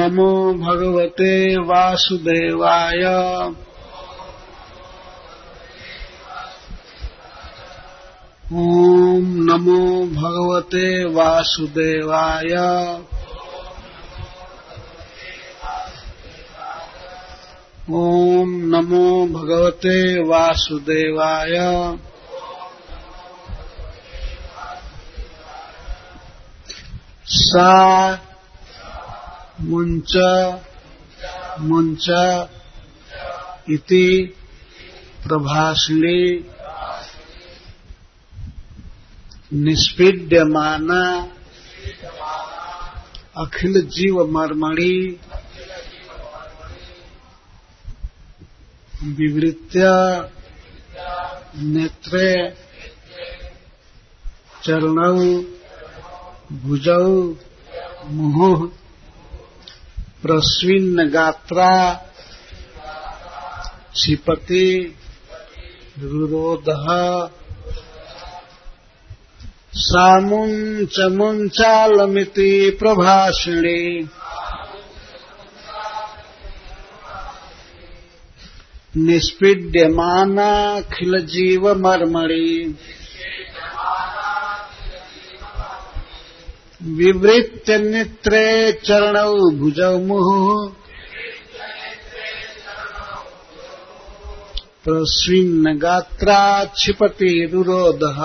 नमो भगवते वासुदेवाय। ओम नमो भगवते वासुदेवाय। ओम नमो भगवते वासुदेवाय। सा मुंच मुंच इति प्रभाषिणी निष्पीड्यमाना अखिल जीव मर्मणि विवृत्य नेत्रे चरणौ भुजौ मुहुः प्रस्विन्न गात्रा क्षिपति रुरोधः सामुंच मुंचालमिति प्रभाषिणी निष्पीड्यमाना अखिल जीव मर्मणि विवृत्य नेत्रे चरणौ भुजौ मुहुः प्रस्विन्न गात्रा क्षिपति रुरोधः।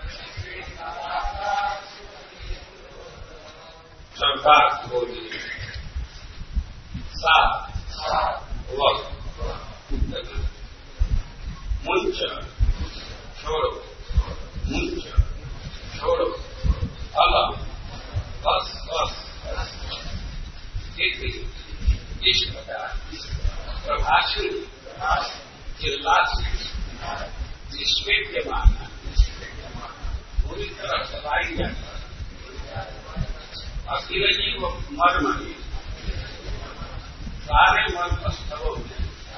मुंच छोड़ो, मुंच छोड़ो, अलग बस बस इस प्रकार प्रभाषण चिल्लाती निष्पेद्यमान पूरी तरह चलाई जाता अखिल जीव मर्म में सारे मर्म स्थलों में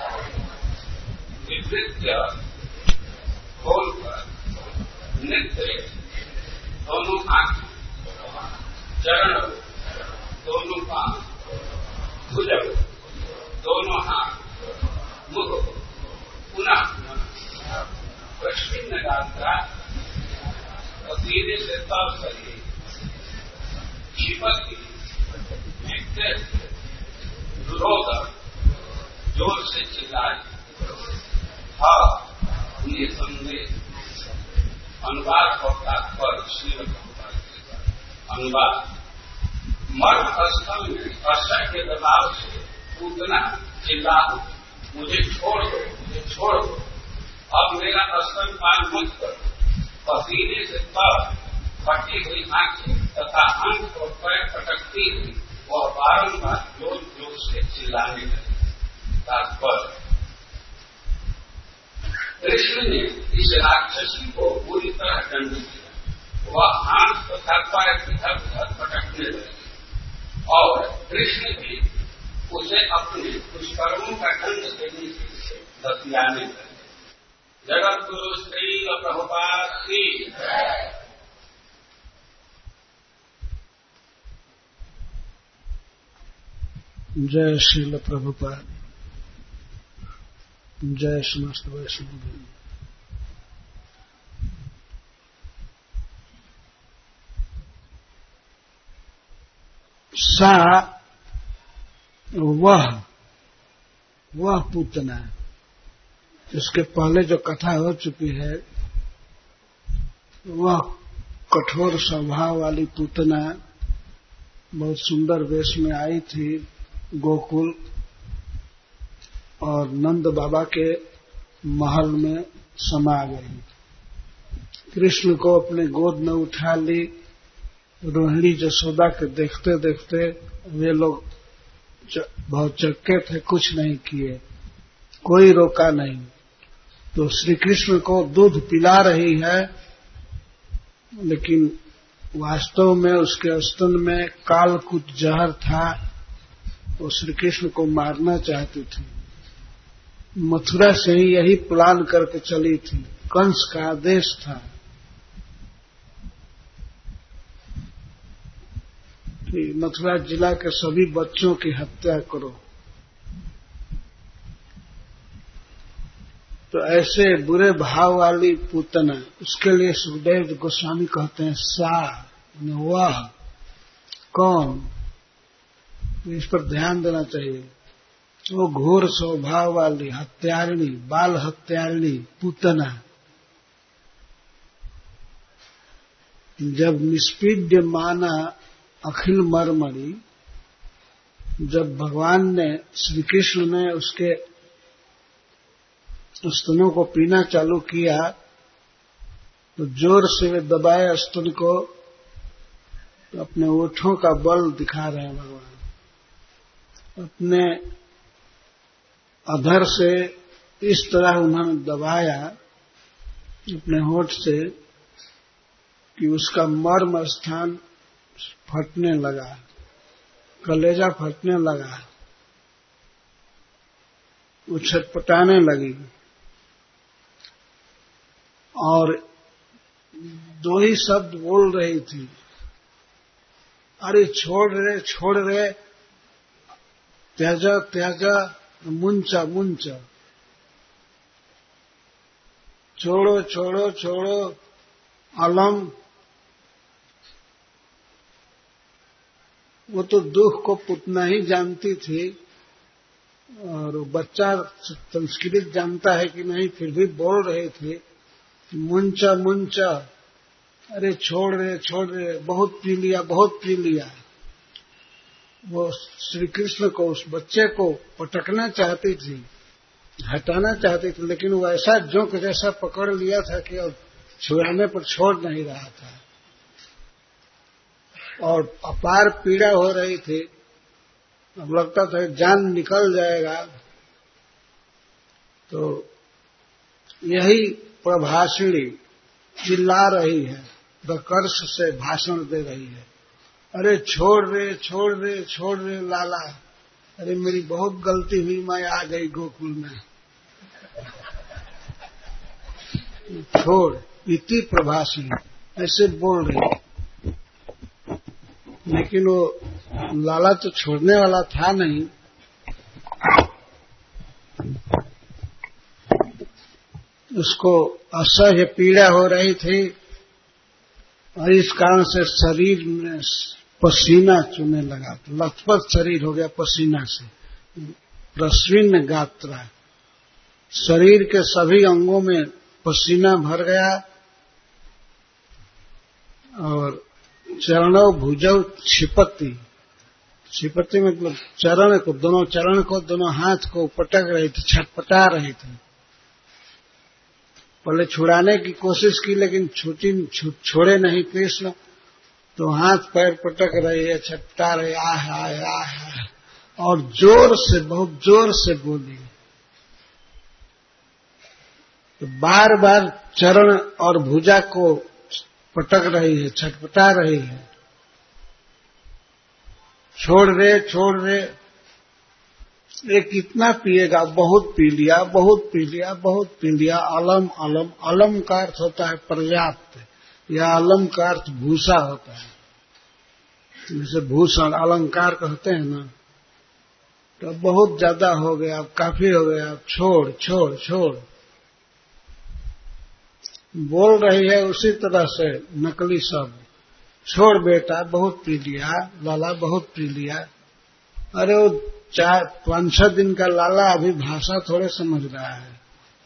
विवृत्य खोलकर नेत्र दोनों आंख चरण दोनों पांव भुज दोनों हाथ मुख पुनः प्रश्न गात्रा धीरे से तब करिए क्षिपति विरोध जोर से चिल्लाए ये संदेश अनुवाद और तात्पर्य श्रीमद् अनुवाद मर्म स्थल में असह्य दबाव से कूदना चिल्ला मुझे छोड़ दो, मुझे छोड़ दो, अब मेरा स्तनपान मत करो। पसीने से तब फटी हुई आंखें तथा अंक और पैर पटकती हुई और बारंबार जोर जोर से चिल्लाने लगे। तात्पर्य कृष्ण ने इस राक्षसी को पूरी तरह दंड दिया। वह आंख तथा पैर इधर उधर पटकने लगे और कृष्ण भी उसे अपने दुष्कर्मों का दंड देने से बतियाने लगे। जगत गुरु श्री प्रभुपाद की जय श्रील प्रभुपाद। जय समस्त वैष्णव। सा वह पूतना, इसके पहले जो कथा हो चुकी है वह कठोर स्वभाव वाली पूतना बहुत सुंदर वेश में आई थी गोकुल और नंद बाबा के महल में समा गई। कृष्ण को अपने गोद में उठा ली। रोहिणी जसोदा के देखते देखते वे लोग बहुत चक्के थे, कुछ नहीं किए, कोई रोका नहीं। तो श्री कृष्ण को दूध पिला रही है, लेकिन वास्तव में उसके स्तन में कालकूट जहर था। वो श्री कृष्ण को मारना चाहती थी। मथुरा से ही यही प्लान करके चली थी, कंस का आदेश था। मथुरा जिला के सभी बच्चों की हत्या करो। तो ऐसे बुरे भाव वाली पूतना, उसके लिए सुखदेव गोस्वामी कहते हैं सा, वह कौन, इस पर ध्यान देना चाहिए। वो घोर स्वभाव वाली हत्यारिणी, बाल हत्यारिणी पूतना, जब निष्पीड्य माना अखिल मरमरी, जब भगवान ने, श्री कृष्ण ने उसके स्तनों को पीना चालू किया तो जोर से वे दबाए स्तन को, तो अपने ओठों का बल दिखा रहे हैं भगवान। अपने अधर से इस तरह उन्होंने दबाया अपने होठ से कि उसका मर्म स्थान फटने लगा, कलेजा फटने लगा, वो छटपटाने लगी। और दो ही शब्द बोल रही थी, अरे छोड़ रे, त्याजा त्याजा, मुंचा मुंचा, छोड़ो छोड़ो छोड़ो, अलम। वो तो दुख को पुतना ही जानती थी, और बच्चा संस्कृत जानता है कि नहीं, फिर भी बोल रहे थे मुंचा मुंचा, अरे छोड़ रे, बहुत पी लिया, बहुत पी लिया। वो श्री कृष्ण को, उस बच्चे को पटकना चाहती थी, हटाना चाहती थी, लेकिन वो ऐसा जोंक जैसा पकड़ लिया था कि अब छुड़ाने पर छोड़ नहीं रहा था, और अपार पीड़ा हो रही थी। अब लगता था जान निकल जाएगा। तो यही प्रभाषिणी चिल्ला रही है, बकर्ष से भाषण दे रही है, अरे छोड़ रे लाला, अरे मेरी बहुत गलती हुई, मैं आ गई गोकुल में, छोड़, इति प्रभाषिणी, ऐसे बोल रही। लेकिन वो लाला तो छोड़ने वाला था नहीं। उसको असह्य पीड़ा हो रही थी, और इस कारण से शरीर में पसीना चूने लगा, लथपथ शरीर हो गया पसीना से, प्रस्विन गात्रा, शरीर के सभी अंगों में पसीना भर गया। और चरणों भुजौ छिपति, छिपति मतलब चरण को, दोनों चरण को, दोनों हाथ को पटक रही थी, छटपटा रही थी। पहले छुड़ाने की कोशिश की, लेकिन छोड़े नहीं कृष्ण, तो हाथ पैर पटक रही है, छटपटा रही, आह, और जोर से, बहुत जोर से बोली। तो बार बार चरण और भुजा को पटक रही है, छटपटा रही है, छोड़ रे, ये कितना पिएगा, बहुत पी लिया, अलम का अर्थ होता है पर्याप्त, या अलम का अर्थ भूषा होता है, जैसे भूषण अलंकार कहते हैं ना। तो बहुत ज्यादा हो गया, अब काफी हो गया, अब छोड़ बोल रही है उसी तरह से नकली शब्द, छोड़ बेटा, बहुत पी लिया, लाला बहुत पी लिया। अरे वो 4-5 दिन का लाला अभी भाषा थोड़े समझ रहा है।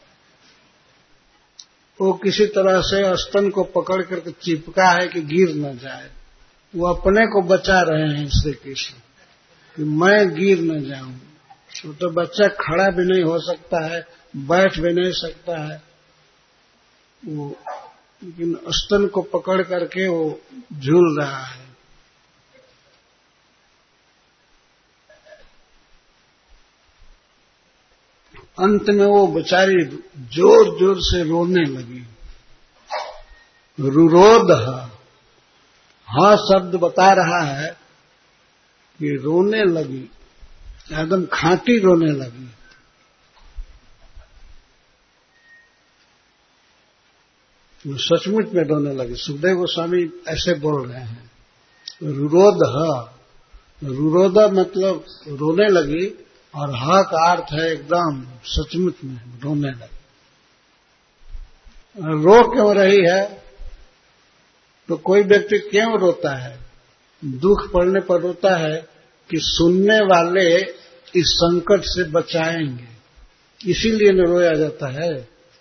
वो किसी तरह से स्तन को पकड़ करके चिपका है कि गिर न जाए। वो अपने को बचा रहे हैं श्री कृष्ण कि मैं गिर न जाऊं। तो बच्चा खड़ा भी नहीं हो सकता है, बैठ भी नहीं सकता है, वो लेकिन स्तन को पकड़ करके वो झूल रहा है। अंत में वो बेचारी जोर जोर से रोने लगी। रुरोध, हा शब्द बता रहा है कि रोने लगी, एकदम खांटी रोने लगी। सचमुच में रोने लगी। सुखदेव गोस्वामी ऐसे बोल रहे हैं, रुरोध रुरोधा मतलब रोने लगी, और हा का अर्थ है एकदम सचमुच में रोने लगी। रो क्यों रही है? तो कोई व्यक्ति क्यों रोता है? दुख पड़ने पर रोता है कि सुनने वाले इस संकट से बचाएंगे, इसीलिए न रोया जाता है।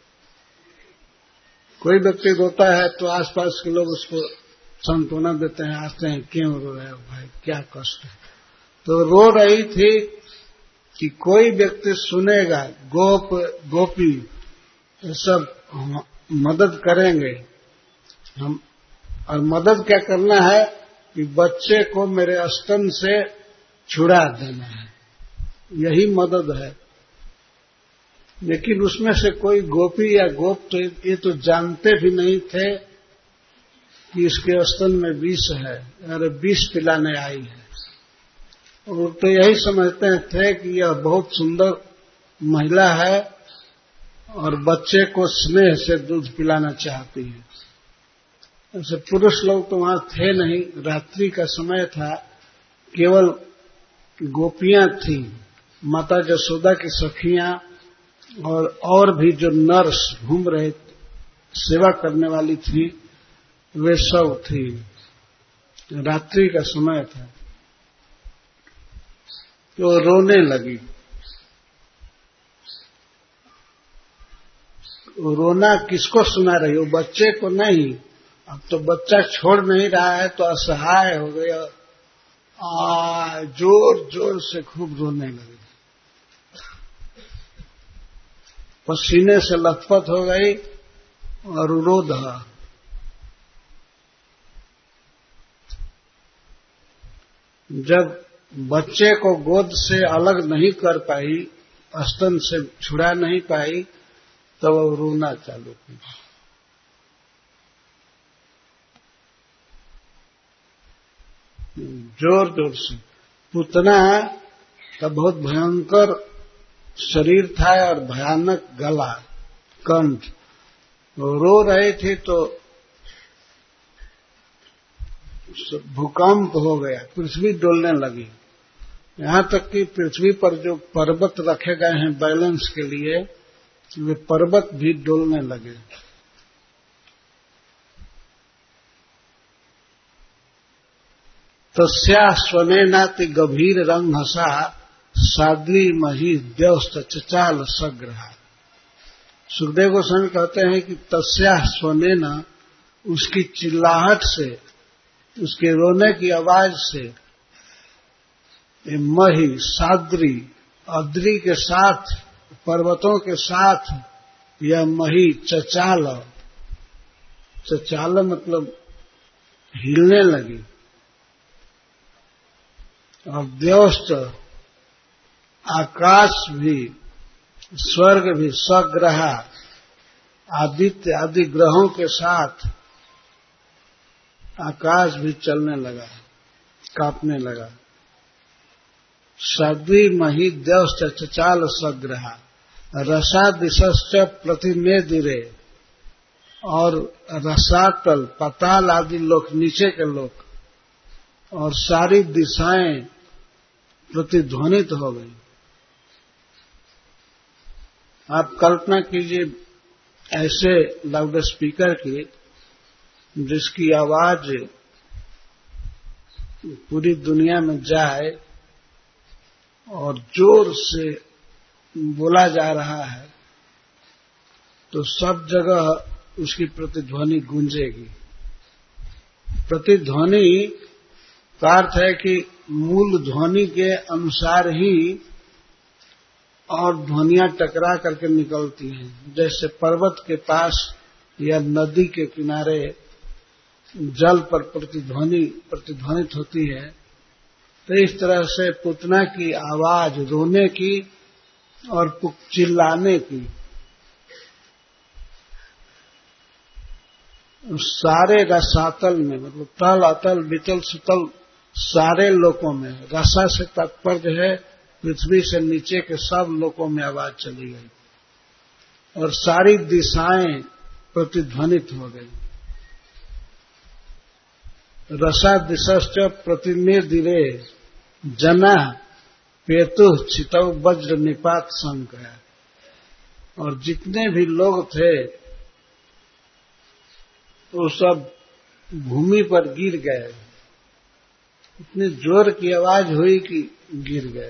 कोई व्यक्ति रोता है तो आसपास के लोग उसको सांत्वना देते हैं, आते हैं, क्यों रो रहे हो भाई, क्या कष्ट है? तो रो रही थी कि कोई व्यक्ति सुनेगा, गोप गोपी सब मदद करेंगे हम। और मदद क्या करना है कि बच्चे को मेरे स्तन से छुड़ा देना है, यही मदद है। लेकिन उसमें से कोई गोपी या गोप तो ये तो जानते भी नहीं थे कि इसके स्तन में विष है, अरे विष पिलाने आई है। और तो यही समझते थे कि यह बहुत सुंदर महिला है और बच्चे को स्नेह से दूध पिलाना चाहती है। ऐसे पुरुष लोग तो वहां थे नहीं, रात्रि का समय था, केवल गोपियां थीं, माता यशोदा की सखियां और भी जो नर्स घूम रहे सेवा करने वाली थी, वे सब थी। रात्रि का समय था तो रोने लगी। रोना किसको सुना रही हो? बच्चे को नहीं। अब तो बच्चा छोड़ नहीं रहा है तो असहाय हो गया, जोर जोर से खूब रोने लगी, पसीने से लथपथ हो गई और रो दहा। जब बच्चे को गोद से अलग नहीं कर पाई, स्तन से छुड़ा नहीं पाई, तब वो रोना चालू की। जोर जोर से। पूतना का बहुत भयंकर शरीर था और भयानक गला, कंठ। रो रहे थे तो भूकंप हो गया, पृथ्वी डोलने लगी। यहां तक कि पृथ्वी पर जो पर्वत रखे गए हैं बैलेंस के लिए, वे पर्वत भी डोलने लगे। तस्या स्वनेनाति गभीर रंग हसा सादली मही द्यौस्त चचाल सग्रहा। सुखदेव गोस्वामी कहते हैं कि तस्या स्वनेना, उसकी चिल्लाहट से, उसके रोने की आवाज से, मही साद्री, अद्री के साथ, पर्वतों के साथ यह मही चचाल, चचाल मतलब हिलने लगी। और द्यौस्त, आकाश भी, स्वर्ग भी, सग्रहा, आदित्य आदि ग्रहों के साथ आकाश भी चलने लगा, कांपने लगा। सद्वी मही द्यौस्त चचाल सग्रहा रसादिशश्च प्रतिमेदिरे। और रसातल, पाताल आदि लोक, नीचे के लोक और सारी दिशाएं प्रतिध्वनित हो गई। आप कल्पना कीजिए ऐसे लाउड स्पीकर की जिसकी आवाज पूरी दुनिया में जाए और जोर से बोला जा रहा है तो सब जगह उसकी प्रतिध्वनि गूंजेगी। प्रतिध्वनि का अर्थ है कि मूल ध्वनि के अनुसार ही और ध्वनियां टकरा करके निकलती हैं। जैसे पर्वत के पास या नदी के किनारे जल पर प्रतिध्वनित होती है, तो इस तरह से पूतना की आवाज रोने की और चिल्लाने की सारे रसातल में, मतलब तल अतल वितल सुतल सारे लोकों में, रसा से तात्पर्य है पृथ्वी से नीचे के सब लोकों में आवाज चली गई और सारी दिशाएं प्रतिध्वनित हो गई। रसा दिशश्च प्रतिनिधिरे, जना पेतु चितौ वज्र निपात संग है। और जितने भी लोग थे वो सब भूमि पर गिर गए। इतनी जोर की आवाज हुई कि गिर गए।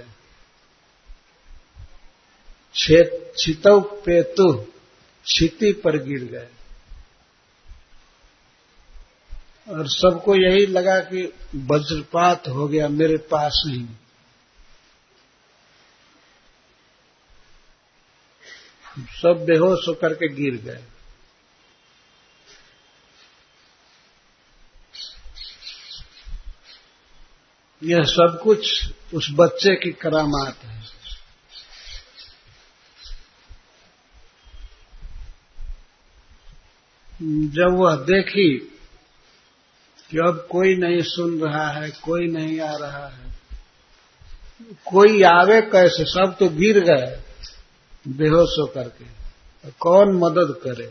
छितौ पेतु, छिति पर गिर गए। और सबको यही लगा कि वज्रपात हो गया मेरे पास ही। सब बेहोश होकर के गिर गए। यह सब कुछ उस बच्चे की करामात है। जब वह देखी कि अब कोई नहीं सुन रहा है, कोई नहीं आ रहा है, कोई आवे कैसे, सब तो गिर गए बेहोश होकर के, कौन मदद करे।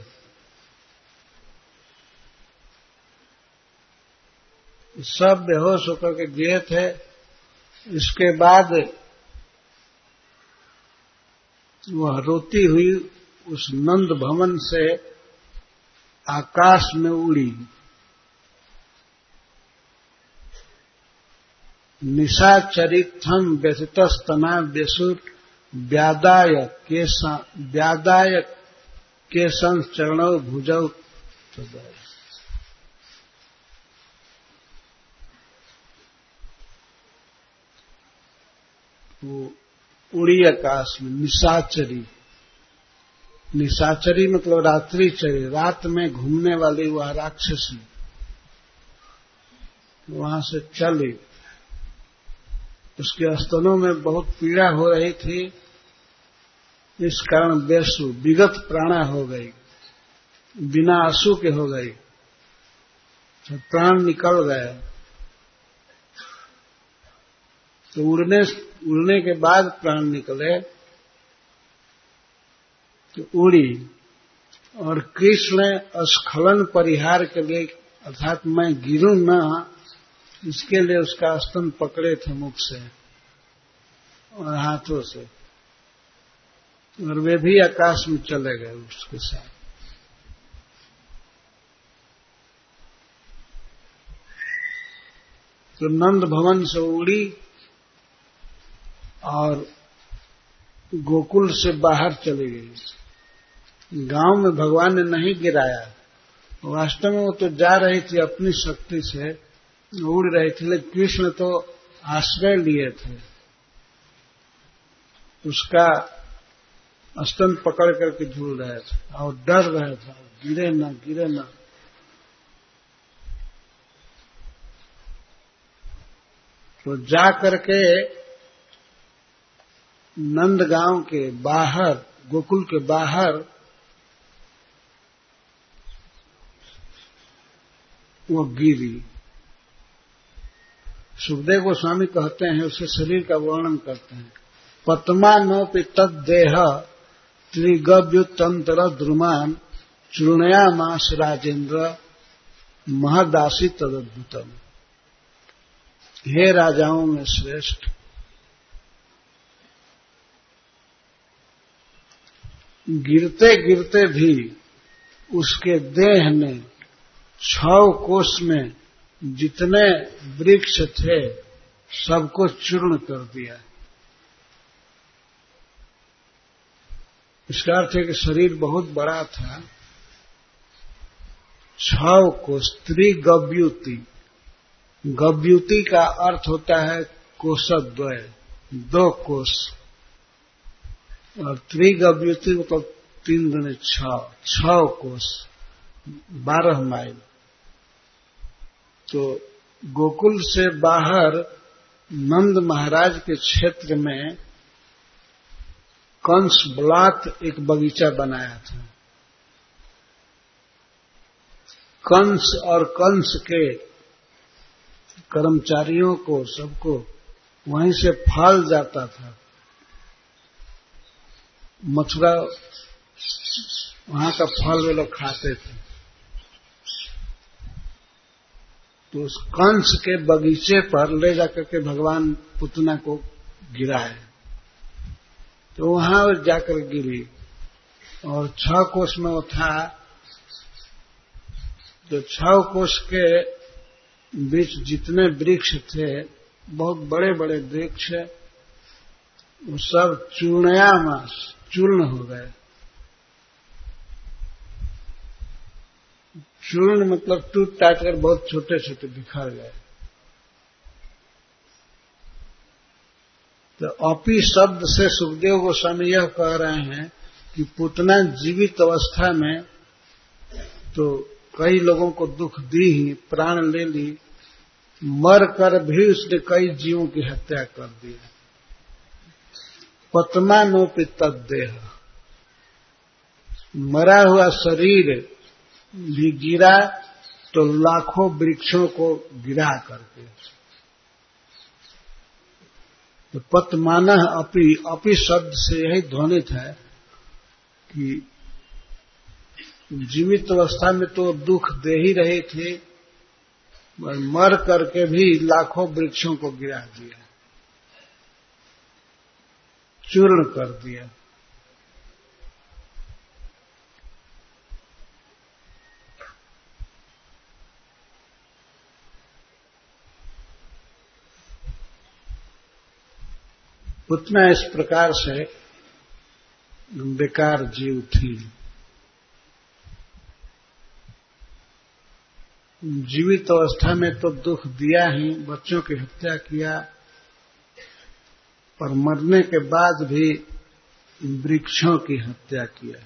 सब बेहोश होकर के गिरे थे। इसके बाद वह रोती हुई उस नंद भवन से आकाश में उड़ी। निशाचरित्थम व्यथितस्तना व्यसुर व्यादाय के चरणों भुजौ। वो उड़ी आकाश में। निशाचरी मतलब रात्रि चरी, रात में घूमने वाली वह राक्षसी वहां से चली। उसके स्तनों में बहुत पीड़ा हो रही थी, इस कारण बेसु विगत प्राणा हो गई, बिना आंसू के हो गई, तो प्राण निकल गए। तो उड़ने के बाद प्राण निकले तो उड़ी। और कृष्ण स्खलन परिहार के लिए, अर्थात मैं गिरूं न, इसके लिए उसका स्तन पकड़े थे मुख से और हाथों से, और वे भी आकाश में चले गए उसके साथ। तो नंद भवन से उड़ी और गोकुल से बाहर चली गई। गांव में भगवान ने नहीं गिराया, वास्तव में वो तो जा रही थी अपनी शक्ति से, उड़ रही थी, लेकिन कृष्ण तो आश्रय लिए थे, उसका स्तन पकड़ करके झूल रहे थे और डर रहे थे गिरे न। तो जा करके नंदगांव के बाहर, गोकुल के बाहर वो गिरी। सुखदेव गोस्वामी कहते हैं, उसके शरीर का वर्णन करते हैं। पद्मानोपि तद्देह त्रिगव्युतंत्र द्रुमान चूर्णयामास राजेंद्र महदासी तदद्भुतम। हे राजाओं में श्रेष्ठ, गिरते गिरते भी उसके देह ने 6 कोस में जितने वृक्ष थे सबको चूर्ण कर दिया। इसका अर्थ है कि शरीर बहुत बड़ा था। 6 कोस, त्रिगव्युति, गव्युति का अर्थ होता है कोशद्वय, 2 कोस, और त्रिगव्युति मतलब 3 दूने 6 कोस, 12 माइल। तो गोकुल से बाहर नंद महाराज के क्षेत्र में कंस ब्लात एक बगीचा बनाया था। कंस और कंस के कर्मचारियों को, सबको वहीं से फल जाता था। मथुरा, वहां का फल वे लोग खाते थे। तो उस कंस के बगीचे पर ले जाकर के भगवान पुतना को गिराए, तो वहां जाकर गिरी और 6 कोस में वो था। जो 6 कोस के बीच जितने वृक्ष थे, बहुत बड़े बड़े वृक्ष, वो सब चूर्ण हो गए। चूर्ण मतलब टूट टाट कर बहुत छोटे छोटे बिखर गए। तो अपी शब्द से सुखदेव गोस्वामी यह कह रहे हैं कि पुतना जीवित अवस्था में तो कई लोगों को दुख दी ही, प्राण ले ली, मर कर भी उसने कई जीवों की हत्या कर दी। पतमानोपि तद्देह, मरा हुआ शरीर भी गिरा तो लाखों वृक्षों को गिरा करके। तो पतमानः अपि शब्द से यही ध्वनित है कि जीवित अवस्था में तो दुख दे ही रहे थे, मर करके भी लाखों वृक्षों को गिरा दिया, चूर्ण कर दिया। पुतना इस प्रकार से बेकार जीव थी। जीवित अवस्था में तो दुख दिया ही, बच्चों की हत्या किया, पर मरने के बाद भी वृक्षों की हत्या किया।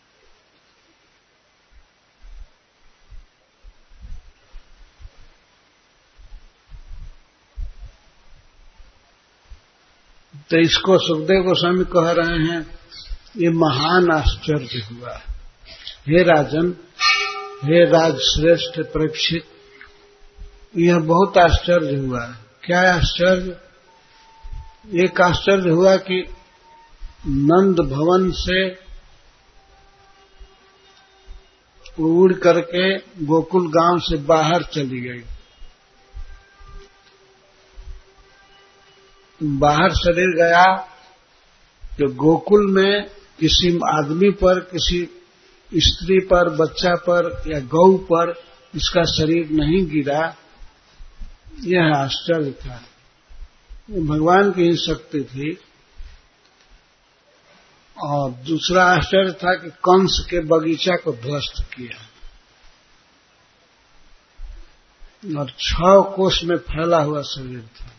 तो इसको सुखदेव गोस्वामी कह रहे हैं, ये महान आश्चर्य हुआ। हे राजन, हे राजश्रेष्ठ परीक्षित, यह बहुत आश्चर्य हुआ। क्या आश्चर्य? एक आश्चर्य हुआ कि नंद भवन से उड़ करके गोकुल गांव से बाहर चली गई। बाहर शरीर गया तो गोकुल में किसी आदमी पर, किसी स्त्री पर, बच्चा पर या गौ पर इसका शरीर नहीं गिरा। यह आश्चर्य था। भगवान की ही शक्ति थी। और दूसरा आश्चर्य था कि कंस के बगीचा को ध्वस्त किया और 6 कोस में फैला हुआ शरीर था।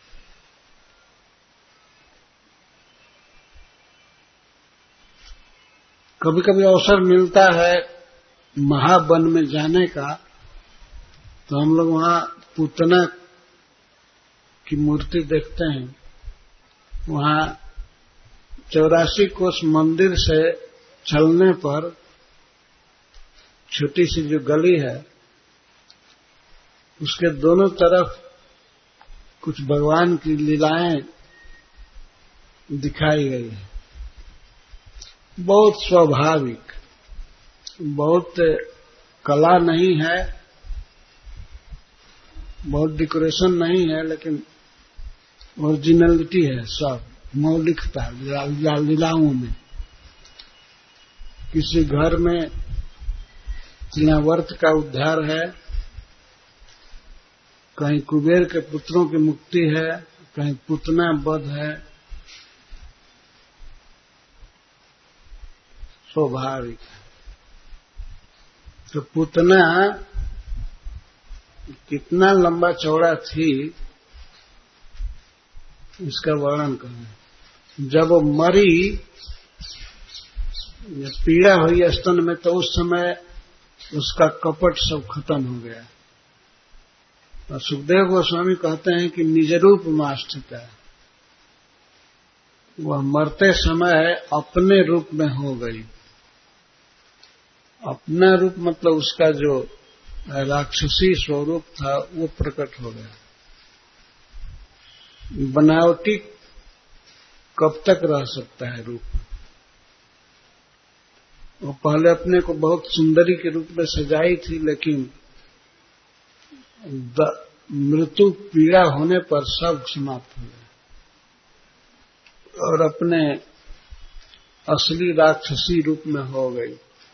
कभी कभी अवसर मिलता है महावन में जाने का, तो हम लोग वहां पुतना की मूर्ति देखते हैं। वहां 84 कोस मंदिर से चलने पर छोटी सी जो गली है, उसके दोनों तरफ कुछ भगवान की लीलाएं दिखाई गई है। बहुत स्वाभाविक, बहुत कला नहीं है, बहुत डेकोरेशन नहीं है, लेकिन ओरिजिनलिटी है, सब मौलिकता लीलाओं में। किसी घर में तिलावर्त का उद्धार है, कहीं कुबेर के पुत्रों की मुक्ति है, कहीं पुतना वध है। स्वाभाविक। तो पुतना कितना लंबा चौड़ा थी, इसका वर्णन करें। जब वो मरी, पीड़ा हुई स्तन में, तो उस समय उसका कपट सब खत्म हो गया। और सुखदेव गोस्वामी कहते हैं कि निज रूप में स्थित है। वह मरते समय अपने रूप में हो गई। अपना रूप मतलब उसका जो राक्षसी स्वरूप था वो प्रकट हो गया। बनावटी कब तक रह सकता है रूप? वो पहले अपने को बहुत सुंदरी के रूप में सजाई थी, लेकिन मृत्यु पीड़ा होने पर सब समाप्त हो गए और अपने असली राक्षसी रूप में हो गई।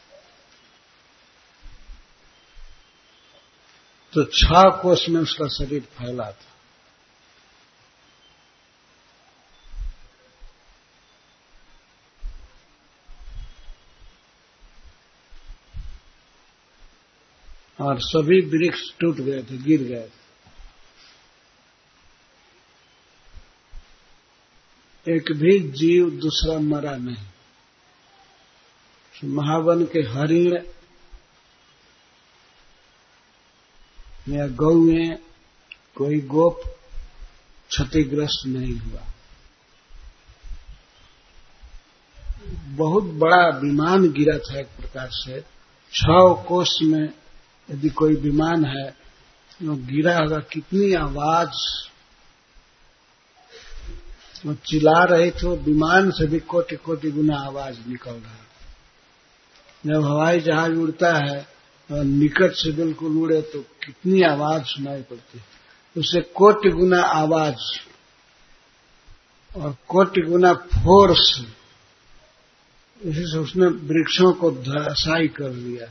तो 6 कोस में उसका शरीर फैला था। और सभी वृक्ष टूट गए थे, गिर गए थे। एक भी जीव दूसरा मरा नहीं। महावन के हरिण या गौएं, कोई गोप क्षतिग्रस्त नहीं हुआ। बहुत बड़ा विमान गिरा था एक प्रकार से। 6 कोस में यदि कोई विमान है वो गिरा होगा, कितनी आवाज वो चिल्ला रहे थे। वो विमान से भी कोटि कोटि गुना आवाज निकल रहा है। जब हवाई जहाज उड़ता है और निकट से बिल्कुल उड़े तो कितनी आवाज सुनाई पड़ती है। उससे कोटि गुना आवाज और कोटि गुना फोर्स। इसी से उसने वृक्षों को धराशायी कर दिया।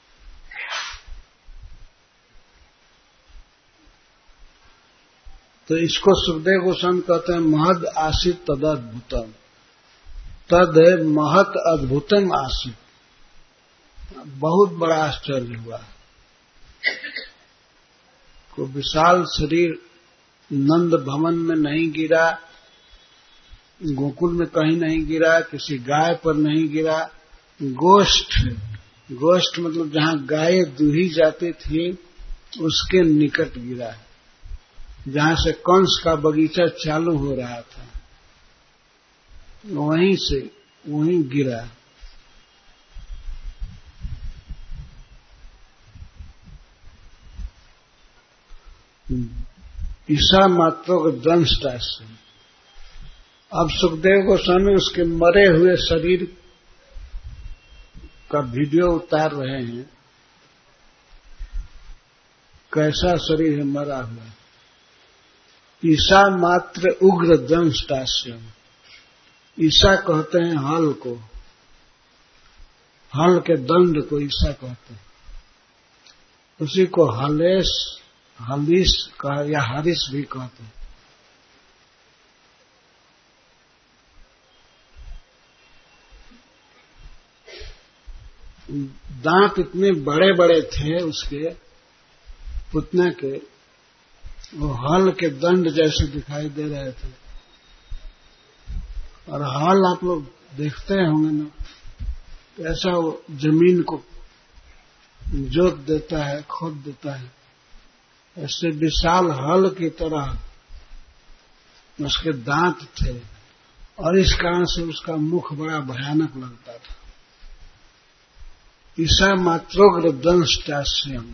तो इसको सुखदेव गोस्वामी कहते हैं महद आसित तद अद्भुतम। तद महत अद्भुतम आसित, बहुत बड़ा आश्चर्य हुआ। को विशाल शरीर नंद भवन में नहीं गिरा, गोकुल में कहीं नहीं गिरा, किसी गाय पर नहीं गिरा। गोष्ठ मतलब जहां गाय दूही जाती थी उसके निकट गिरा है, जहां से कंस का बगीचा चालू हो रहा था वहीं गिरा। ईसा मात्रों का दंष्टास्य। अब सुखदेव गोस्वामी उसके मरे हुए शरीर का वीडियो उतार रहे हैं। कैसा शरीर है मरा हुआ। ईसा मात्र उग्र दंष्टास्यम। ईसा कहते हैं हल को, हल के दंड को ईसा कहते हैं। उसी को हलिस या हरिस भी कहते हैं। दांत इतने बड़े बड़े थे उसके पुतने के, वो हल के दंड जैसे दिखाई दे रहे थे। और हल आप लोग देखते होंगे ना, ऐसा वो जमीन को जोत देता है, खोद देता है। ऐसे विशाल हल की तरह उसके दांत थे और इस कारण से उसका मुख बड़ा भयानक लगता था। ईसा मात्रोग्र दंष्टास्यम।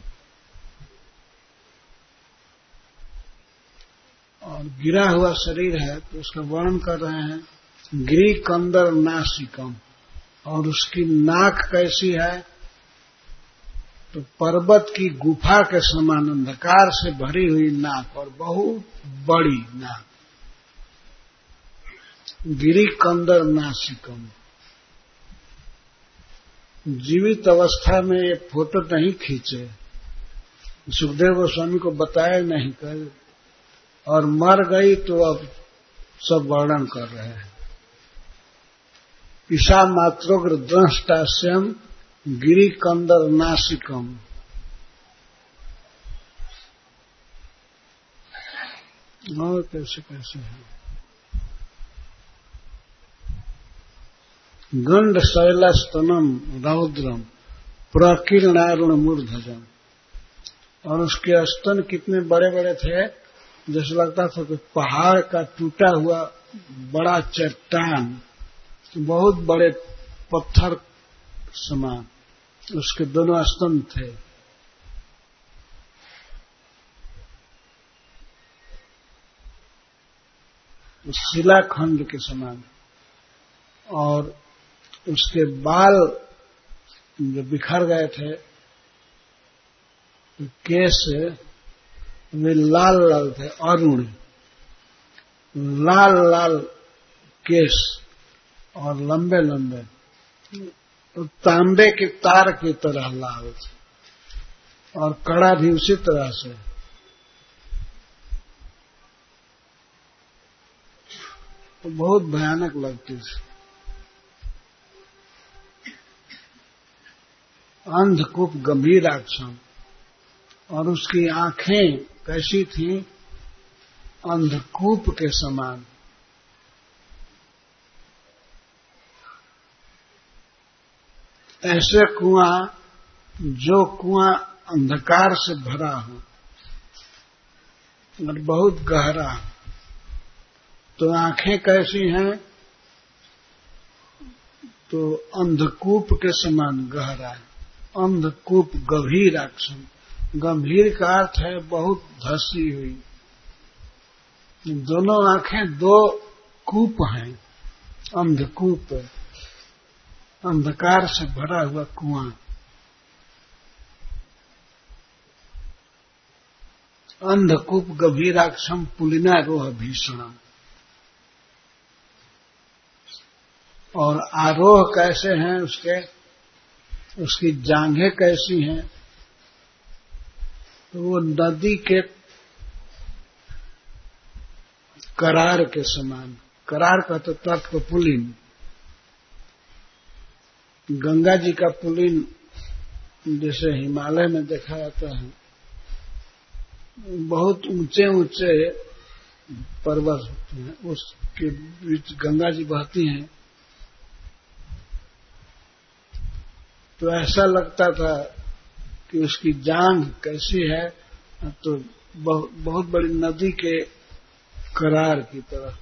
और गिरा हुआ शरीर है तो उसका वर्णन कर रहे हैं गिरी कंदर नासिकम। और उसकी नाक कैसी है तो पर्वत की गुफा के समान अंधकार से भरी हुई नाक और बहुत बड़ी नाक। गिरी कंदर नासिकम। जीवित अवस्था में ये फोटो नहीं खींचे, सुखदेव गोस्वामी को बताया नहीं कर, और मर गई तो अब सब वर्णन कर रहे हैं। ईसा मात्रोग्र दंष्टास्यम गिरी कंदर नासिकम। और कैसे कैसे है। गंड शैलस्तनम रौद्रम प्रकीर्णारुण मूर्धजम। और उसके स्तन कितने बड़े बड़े थे, जैसे लगता था कि पहाड़ का टूटा हुआ बड़ा चट्टान, बहुत बड़े पत्थर समान उसके दोनों स्तन थे। शिलाखंड के समान। और उसके बाल जो बिखर गए थे, केस वे लाल लाल थे, अरुण, लाल लाल केश और लंबे लंबे, तो तांबे के तार की तरह लाल थे, और कड़ा भी उसी तरह से। तो बहुत भयानक लगती थी। अंधकूप गंभीराक्षम, और उसकी आंखें कैसी थी? अंधकूप के समान। ऐसे कुआं, जो कुआं अंधकार से भरा हो और बहुत गहरा, तो आंखें कैसी हैं? तो अंधकूप के समान गहरा है। अंधकूप गंभीराक्षम, गंभीर का अर्थ है बहुत धसी हुई। दोनों आंखें दो कूप हैं, अंधकूप, अंधकार से भरा हुआ कुआं। अंधकूप गंभीराक्षम पुलिना रोह भीषणम। और आरोह कैसे हैं उसके, उसकी जांघें कैसी हैं? तो वो नदी के करार के समान। करार का तो तट को पुलिन, गंगा जी का पुलिन जैसे हिमालय में देखा जाता है, बहुत ऊंचे ऊंचे पर्वत होते हैं, उसके बीच गंगा जी बहती हैं। तो ऐसा लगता था कि उसकी जांघ कैसी है, तो बहुत बड़ी नदी के करार की तरह,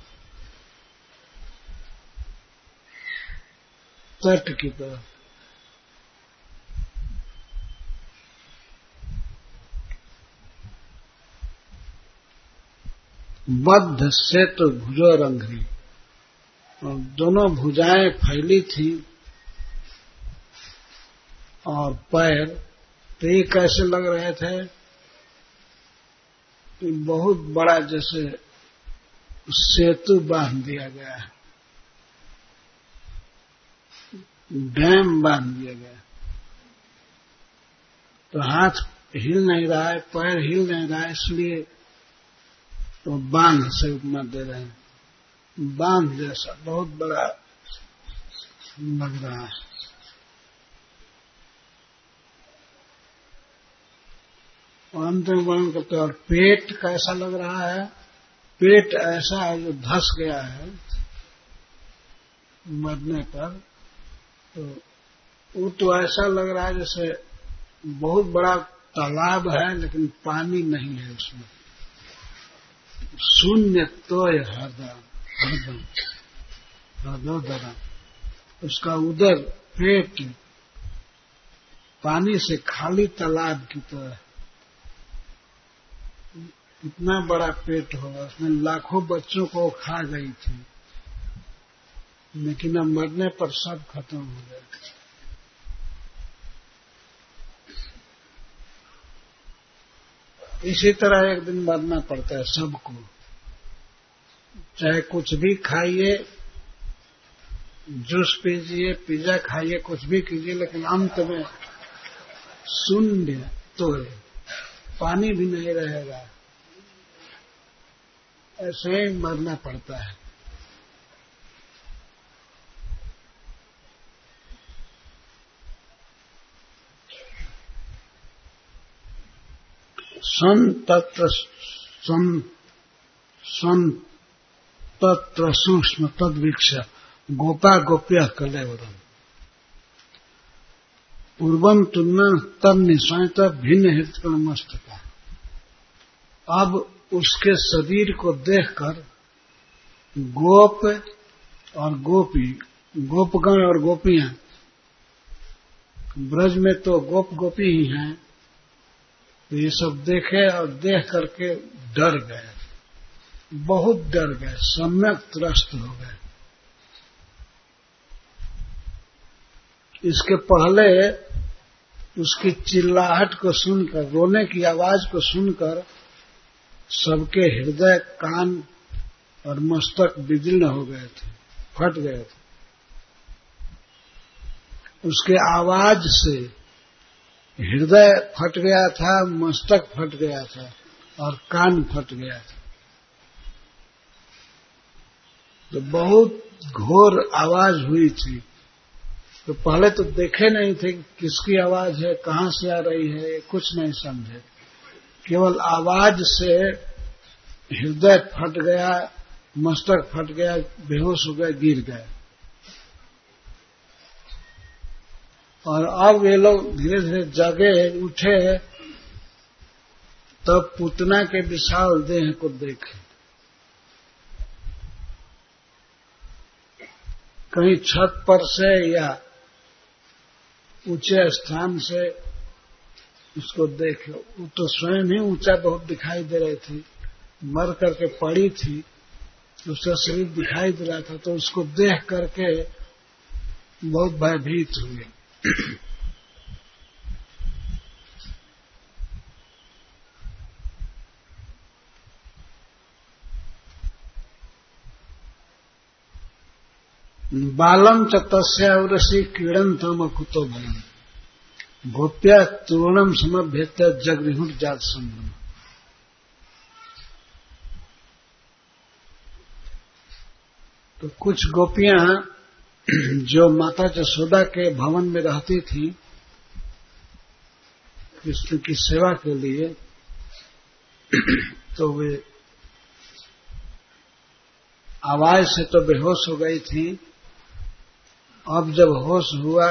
तट की तरह। बद्ध से तो भुजो रंघरी, और दोनों भुजाएं फैली थी, और पैर तो ये कैसे लग रहे थे? बहुत बड़ा जैसे सेतु बांध दिया गया है, डैम बांध दिया गया। तो हाथ हिल नहीं रहा है, पैर हिल नहीं रहा है, इसलिए तो बांध से उपमा दे रहे हैं, बांध जैसा बहुत बड़ा लग रहा है। और अंत में वर्णन करते हैं, और पेट कैसा लग रहा है? पेट ऐसा है जो धस गया है मरने पर, तो वो तो ऐसा लग रहा है जैसे बहुत बड़ा तालाब है लेकिन पानी नहीं है उसमें, शून्य तोय हरदम हृदोदरम। उसका उदर, पेट पानी से खाली तालाब की तरह। इतना बड़ा पेट होगा, उसमें लाखों बच्चों को खा गई थी, लेकिन अब मरने पर सब खत्म हो गए। इसी तरह एक दिन मरना पड़ता है सबको, चाहे कुछ भी खाइए, जूस पीजिए, पिज्जा खाइए, कुछ भी कीजिए, लेकिन अंत में शून्य तो पानी भी नहीं रहेगा। ऐसे ही मरना पड़ता है। सन तत्र सूक्ष्म तद्वीक्ष गोपा गोप्य कलेवरम पूर्वम तुलना तब निश्चयत भिन्न हृदय मस्तका। अब उसके शरीर को देखकर गोप और गोपी, गोपगण और गोपियां, ब्रज में तो गोप गोपी ही हैं, तो ये सब देखे और देख करके डर गए, बहुत डर गए, सम्यक त्रस्त हो गए। इसके पहले उसकी चिल्लाहट को सुनकर, रोने की आवाज को सुनकर सबके हृदय, कान और मस्तक विदीर्ण हो गए थे, फट गए थे। उसके आवाज से हृदय फट गया था, मस्तक फट गया था और कान फट गया था। तो बहुत घोर आवाज हुई थी। तो पहले तो देखे नहीं थे किसकी आवाज है, कहां से आ रही है, कुछ नहीं समझे। केवल आवाज से हृदय फट गया, मस्तक फट गया, बेहोश हो गया, गिर गए। और अब ये लोग धीरे धीरे जगे, उठे, तब पूतना के विशाल देह को देखे। कहीं छत पर से या ऊंचे स्थान से उसको देखे। वो तो स्वयं ही ऊंचा बहुत दिखाई दे रही थी, मर करके पड़ी थी, उसका शरीर दिखाई दे रहा था। तो उसको देख करके बहुत भयभीत हुए। बालम च तस्या उरसी क्रीडन्तम कुतो भयम् गोप्या तूर्णम समभ्यत्य जगृहुर जात संभ्रम। तो कुछ गोपियां जो माता यशोदा के भवन में रहती थी कृष्ण की सेवा के लिए, तो वे आवाज से तो बेहोश हो गई थी। अब जब होश हुआ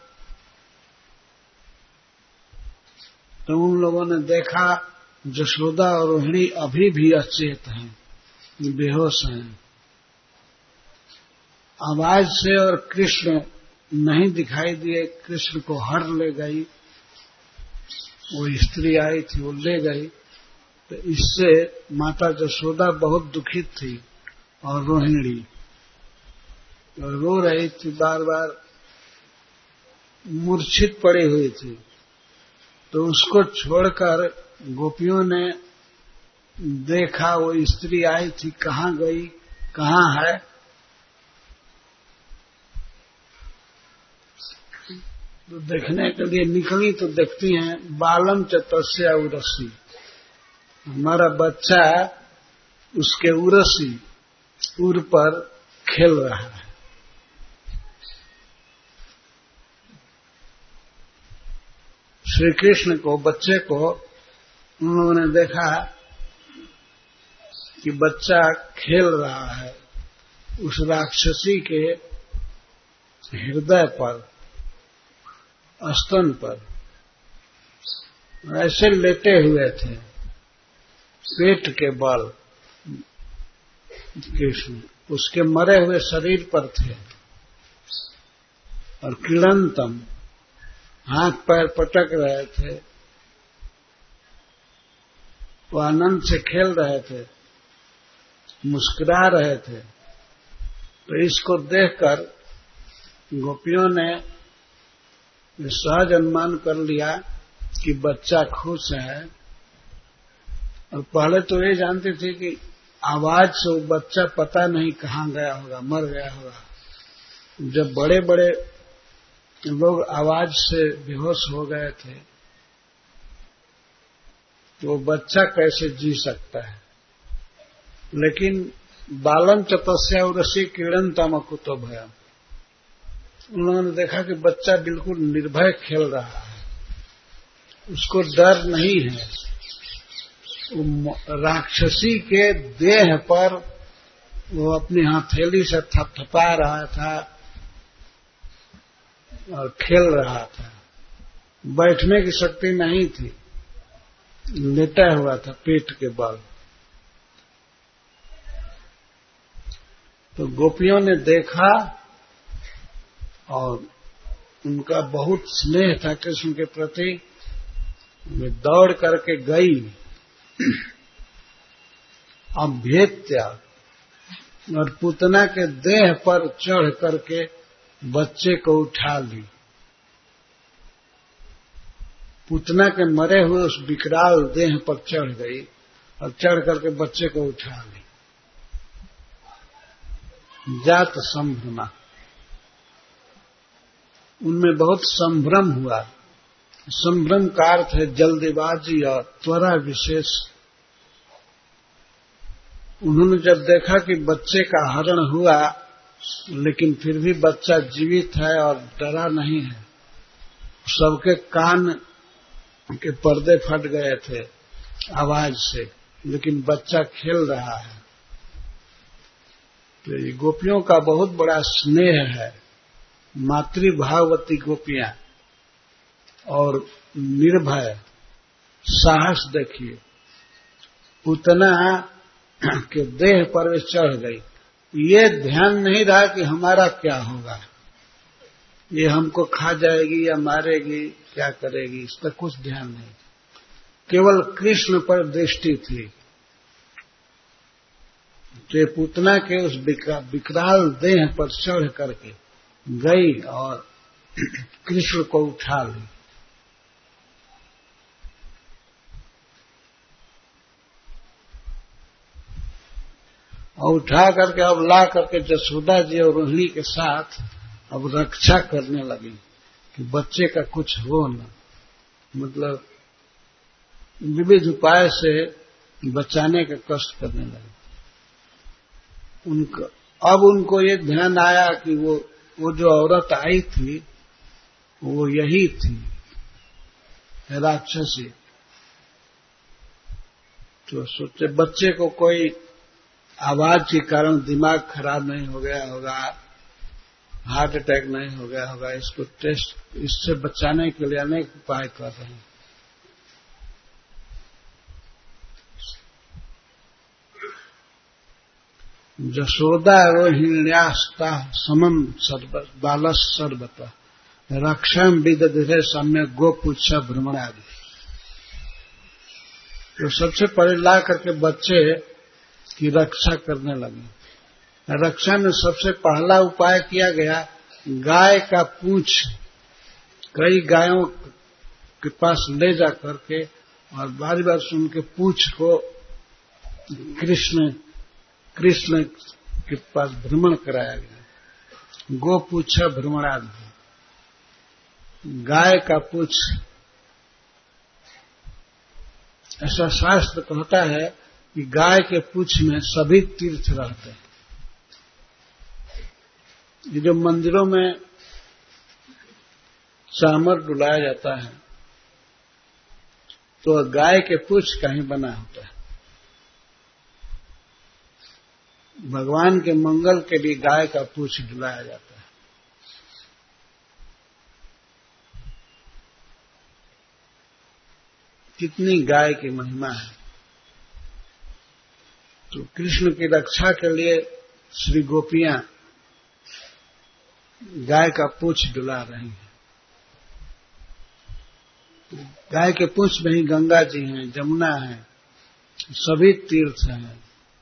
तो उन लोगों ने देखा यशोदा और रोहिणी अभी भी अचेत हैं, बेहोश हैं। आवाज से और कृष्ण नहीं दिखाई दिए, कृष्ण को हर ले गई। वो स्त्री आई थी, वो ले गई। तो इससे माता यशोदा बहुत दुखित थी और रोहिणी रो रही थी, बार बार मूर्छित पड़ी हुई थी। तो उसको छोड़कर गोपियों ने देखा, वो स्त्री आई थी, कहाँ गई, कहाँ है। तो देखने के लिए निकली तो देखती हैं बालम च तस्या उरसी, हमारा बच्चा उसके उरसी उर पर खेल रहा है। श्री कृष्ण को, बच्चे को उन लोगों ने देखा कि बच्चा खेल रहा है उस राक्षसी के हृदय पर, स्तन पर। ऐसे लेटे हुए थे, पेट के बल कृष्ण उसके मरे हुए शरीर पर थे। और क्रीडंतम, हाथ पैर पटक रहे थे, वो आनंद से खेल रहे थे, मुस्कुरा रहे थे। तो इसको देखकर गोपियों ने सहज अनुमान कर लिया कि बच्चा खुश है। और पहले तो ये जानते थे कि आवाज से वो बच्चा पता नहीं कहाँ गया होगा, मर गया होगा। जब बड़े बड़े लोग आवाज से बेहोश हो गए थे तो वो बच्चा कैसे जी सकता है। लेकिन बालम च तस्या उरसी क्रीडन्तम कुतो भयम्, उन लोगों ने देखा कि बच्चा बिल्कुल निर्भय खेल रहा है, उसको डर नहीं है। राक्षसी के देह पर वो अपनी हथेली से थपथपा रहा था और खेल रहा था। बैठने की शक्ति नहीं थी, लेटा हुआ था पेट के बल। तो गोपियों ने देखा और उनका बहुत स्नेह था कृष्ण के प्रति। वे दौड़ करके गई, अभ्येत्या, और पूतना के देह पर चढ़ करके बच्चे को उठा ली। पूतना के मरे हुए उस विकराल देह पर चढ़ गई और चढ़ करके बच्चे को उठा ली। जात संभ्रमा, उनमें बहुत संभ्रम हुआ। संभ्रम का अर्थ है जल्दबाजी और त्वरा विशेष। उन्होंने जब देखा कि बच्चे का हरण हुआ लेकिन फिर भी बच्चा जीवित है और डरा नहीं है, सबके कान के पर्दे फट गए थे आवाज से, लेकिन बच्चा खेल रहा है। तो ये गोपियों का बहुत बड़ा स्नेह है, मातृभाववती गोपियां, और निर्भय साहस देखिए, उतना कि देह पर वे चढ़ गई। ये ध्यान नहीं रहा कि हमारा क्या होगा, ये हमको खा जाएगी या मारेगी, क्या करेगी, इसका कुछ ध्यान नहीं, केवल कृष्ण पर दृष्टि थी। तो पूतना के उस विकराल देह पर चढ़ करके गई और कृष्ण को उठा ली। और उठा करके अब ला करके जसोदा जी और रोहिणी के साथ अब रक्षा करने लगी कि बच्चे का कुछ हो न, मतलब विविध उपाय से बचाने का कष्ट करने लगे। अब उनको ये ध्यान आया कि वो जो औरत आई थी वो यही थी, राक्षसी। तो सोचे बच्चे को कोई आवाज के कारण दिमाग खराब नहीं हो गया होगा, हार्ट अटैक नहीं हो गया होगा, इसको टेस्ट, इससे बचाने के लिए अनेक उपाय कर रहे हैं। जसोदा रोहिण्यास्ता समम बालस सर्वतः रक्षाम विदधे सम्य गोपुच्छ भ्रमणादि। तो सबसे पहले ला करके बच्चे की रक्षा करने लगे। रक्षा में सबसे पहला उपाय किया गया, गाय का पूंछ कई गायों के पास ले जा करके और बारी बार से उनके पूंछ को कृष्ण के पास भ्रमण कराया गया। गो पूछा भ्रमणादि, गाय का पूछ। ऐसा शास्त्र कहता है कि गाय के पूछ में सभी तीर्थ रहते हैं। ये जो मंदिरों में चामर डुलाया जाता है तो गाय के पूछ का ही बना होता है। भगवान के मंगल के लिए गाय का पूछ डुलाया जाता है। कितनी गाय की महिमा है। तो कृष्ण की रक्षा के लिए श्री गोपियां गाय का पूंछ डुला रही हैं। गाय के पूंछ में ही गंगा जी हैं, जमुना है, सभी तीर्थ हैं।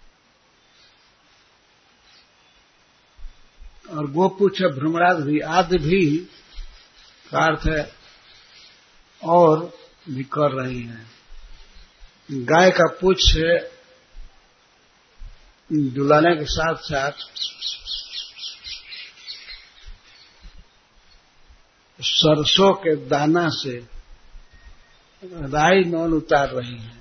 और गोपूछ भ्रमराज भी, आदि भी का अर्थ है और भी कर रही हैं। गाय का पूछ डुलाने के साथ साथ सरसों के दाना से राई नौन उतार रही हैं।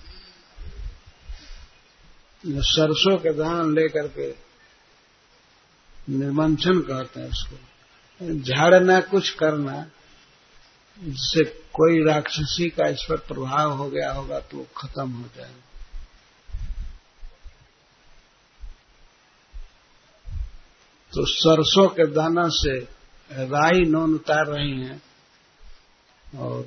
सरसों के दाना लेकर के निर्मंथन कहते हैं उसको, झाड़ना, कुछ करना, जिससे कोई राक्षसी का इस पर प्रभाव हो गया होगा तो वो खत्म हो जाएगा। तो सरसों के दाना से राई नौन उतार रही हैं और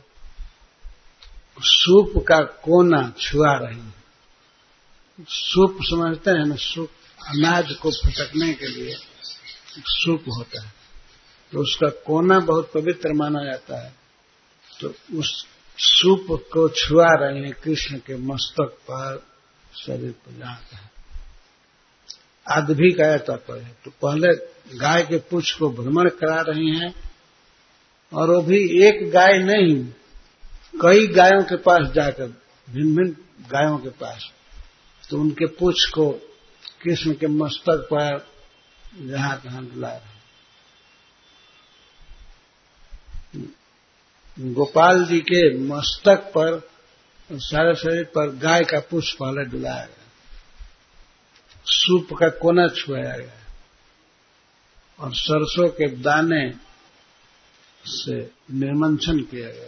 सूप का कोना छुआ रही हैं। सूप समझते हैं ना, सूप अनाज को फटकने के लिए सूप होता है, तो उसका कोना बहुत पवित्र माना जाता है। तो उस सूप को छुआ रहे हैं कृष्ण के मस्तक पर, शरीर पर जाता है। आदि का तात्पर्य है। तो पहले गाय के पूंछ को भ्रमण करा रही हैं, और वो भी एक गाय नहीं, कई गायों के पास जाकर, भिन्न भिन्न गायों के पास तो उनके पूंछ को कृष्ण के मस्तक पर जहां तहां डुला रहे। गोपाल जी के मस्तक पर सारे शरीर पर गाय का पुष्प पहले डुलाया गया, सूप का कोना छुआया गया और सरसों के दाने से निर्मंथन किया गया।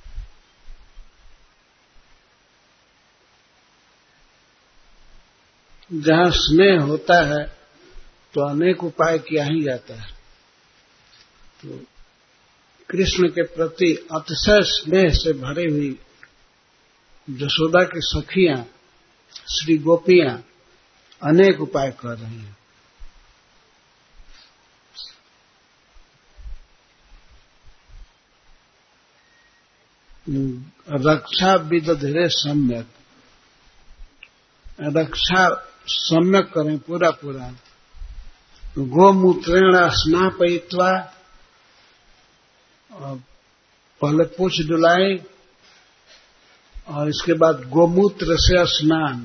जहां स्नेह होता है तो अनेक उपाय किया ही जाता है। तो कृष्ण के प्रति अतिशय स्नेह से भरी हुई यशोदा की सखियां श्री गोपियां अनेक उपाय कर रही हैं। रक्षा विदधे सम्यक, रक्षा सम्यक करें पूरा पूरा। गोमूत्रेण स्नापयित्वा, पहले पूंछ डुलाए और इसके बाद गोमूत्र से स्नान।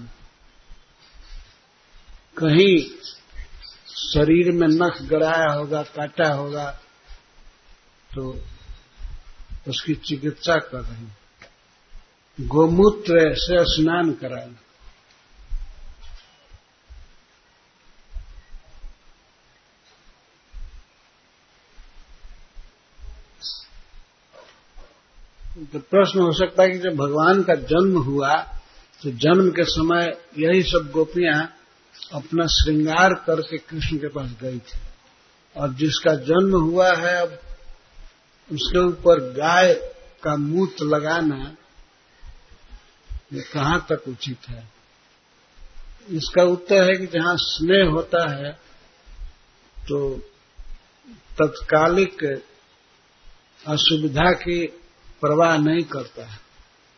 कहीं शरीर में नख गड़ाया होगा, काटा होगा तो उसकी चिकित्सा कर रही। गोमूत्र से स्नान कराना। तो प्रश्न हो सकता है कि जब भगवान का जन्म हुआ तो जन्म के समय यही सब गोपियां अपना श्रृंगार करके कृष्ण के पास गई थी, और जिसका जन्म हुआ है अब उसके ऊपर गाय का मूत्र लगाना ये कहां तक उचित है? इसका उत्तर है कि जहां स्नेह होता है तो तत्कालिक असुविधा की परवाह नहीं करता है।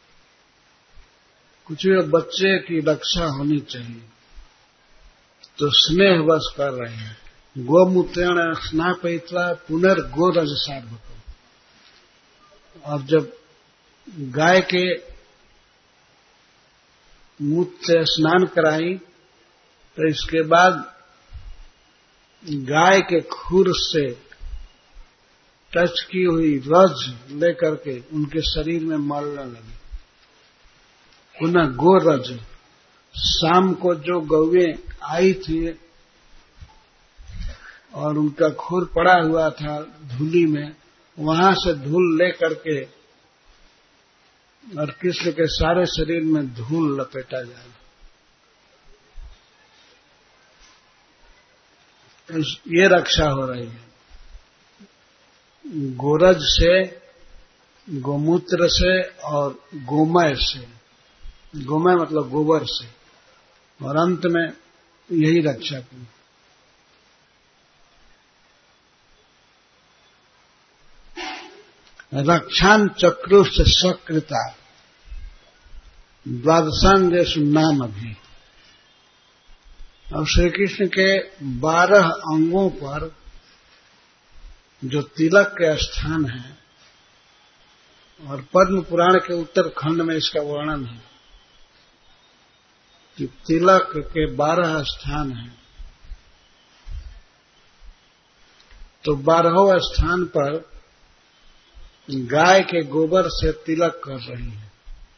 कुछ भी बच्चे की रक्षा होनी चाहिए तो स्नेह वश कर रहे हैं। गोमूत्रेण स्नापयित्वा पुनर्गोरज सार्वक। अब जब गाय के मूत्र से स्नान कराई तो इसके बाद गाय के खुर से टच की हुई रज लेकर के उनके शरीर में मलने लगी। पुनः गोरज, शाम को जो गौएं आई थी और उनका खुर पड़ा हुआ था धूली में, वहां से धूल लेकर के और कृष्ण के सारे शरीर में धूल लपेटा जाए। ये रक्षा हो रही है गोरज से, गोमूत्र से और गोमय से। गोमय मतलब गोबर से, और अंत में यही रक्षा की। रक्षान चक्रुष सकृता द्वादशांगेषु नाम अभी। अब श्री कृष्ण के 12 अंगों पर जो तिलक के स्थान है, और पद्म पुराण के उत्तर खंड में इसका वर्णन है कि तिलक के 12 स्थान हैं। तो 12वें स्थान पर गाय के गोबर से तिलक कर रही है,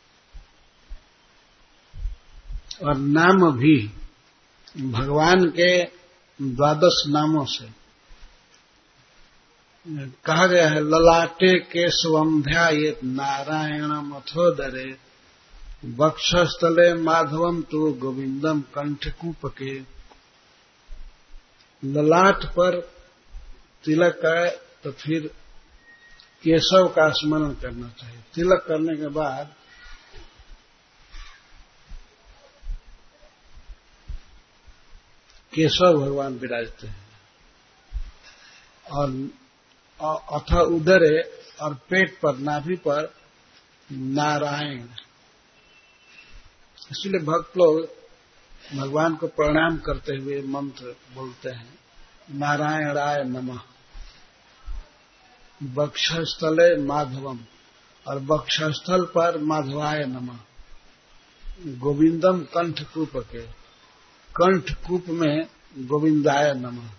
और नाम भी भगवान के 12 नामों से कहा गया है। ललाटे केशवम ध्यायेत नारायणम अथोदरे, वक्षस्थले माधवम तो गोविंदम कंठकूपके। ललाट पर तिलक है तो फिर केशव का स्मरण करना चाहिए। तिलक करने के बाद केशव भगवान विराजते हैं, और अथा उदरे और पेट पर, नाभि पर नारायण। इसलिए भक्त लोग भगवान को प्रणाम करते हुए मंत्र बोलते हैं, नारायणाय नमः। वक्षस्थले माधवम, और वक्षस्थल पर माधवाय नमः। गोविंदम कंठकूप के, कंठकूप में गोविंदाय नमः,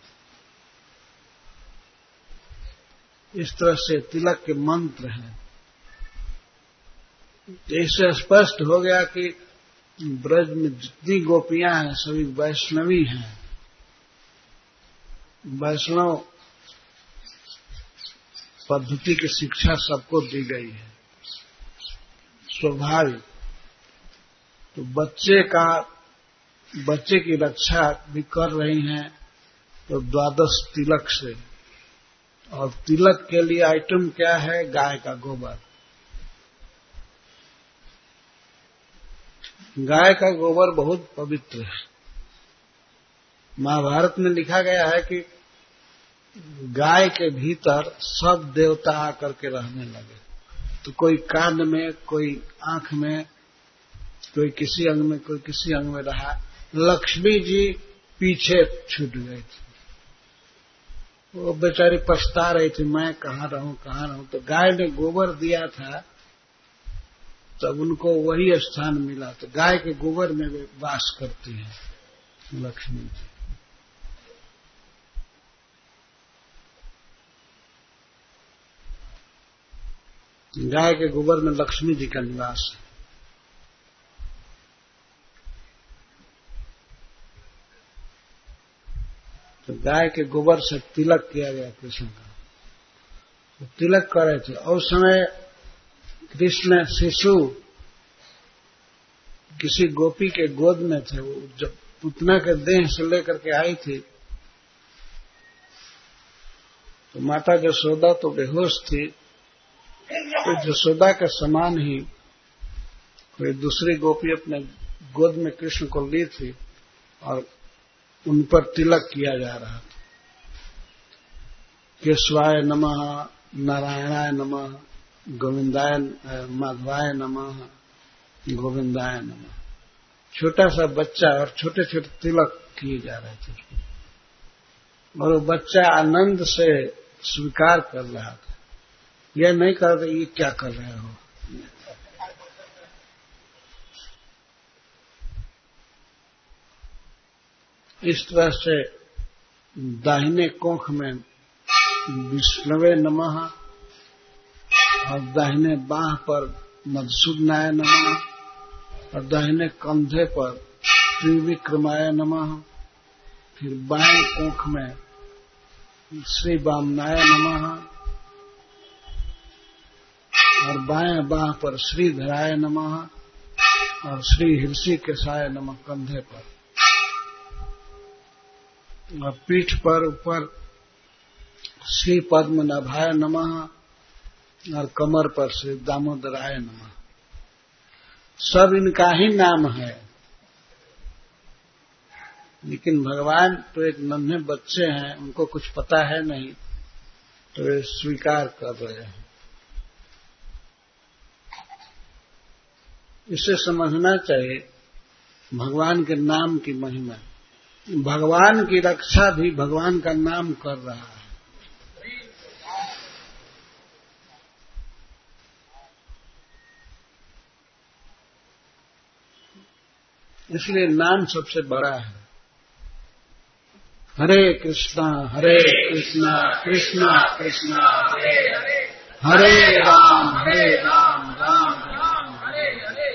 इस तरह से तिलक के मंत्र हैं। इससे स्पष्ट हो गया कि ब्रज में जितनी गोपियां हैं सभी वैष्णवी हैं। वैष्णव पद्धति की शिक्षा सबको दी गई है, स्वाभाविक। तो बच्चे की रक्षा भी कर रही हैं तो 12 तिलक से। और तिलक के लिए आइटम क्या है? गाय का गोबर। गाय का गोबर बहुत पवित्र है। महाभारत में लिखा गया है कि गाय के भीतर सब देवता आकर के रहने लगे। तो कोई कान में, कोई आंख में, कोई किसी अंग में, कोई किसी अंग में रहा। लक्ष्मी जी पीछे छूट गई थी, वो बेचारी पछता रही थी, मैं कहाँ रहूं। तो गाय ने गोबर दिया था, तब उनको वही स्थान मिला। तो गाय के गोबर में वे वास करती हैं लक्ष्मी जी। गाय के गोबर में लक्ष्मी जी का निवास है। तो गाय के गोबर से तिलक किया गया कृष्ण का। तो तिलक कर रहे थे और उस समय कृष्ण शिशु किसी गोपी के गोद में थे। वो जब पुतना के देह से लेकर के आई थी तो माता यशोदा तो बेहोश थी। तो यशोदा के समान ही कोई दूसरी गोपी अपने गोद में कृष्ण को ली थी और उन पर तिलक किया जा रहा था। केशवाय नमः, नारायणाय नमः, गोविंदाय माधवाय नमः, गोविंदाय नमः। छोटा सा बच्चा और छोटे छोटे तिलक किए जा रहे थे और वो बच्चा आनंद से स्वीकार कर रहा था। यह नहीं कर रहे ये क्या कर रहे हो। इस तरह से दाहिने कोख में विष्णवे नमः और दाहिने बाह पर मधुसूदनाय नमः और दाहिने कंधे पर त्रिविक्रमाय नमः। फिर बाएं कोख में श्री वामनाय नमः और बाएं बाह पर श्रीधराय नमः और श्री हृषिकेशाय नमः कंधे पर। और पीठ पर ऊपर श्री पद्मनाभाय नमः और कमर पर श्री दामोदराय नमः। सब इनका ही नाम है, लेकिन भगवान तो एक नन्हे बच्चे हैं, उनको कुछ पता है नहीं, तो वे स्वीकार कर रहे हैं। इसे समझना चाहिए भगवान के नाम की महिमा। भगवान की रक्षा भी भगवान का नाम कर रहा है। इसलिए नाम सबसे बड़ा है। हरे कृष्णा कृष्णा कृष्णा हरे हरे, हरे राम राम राम हरे हरे।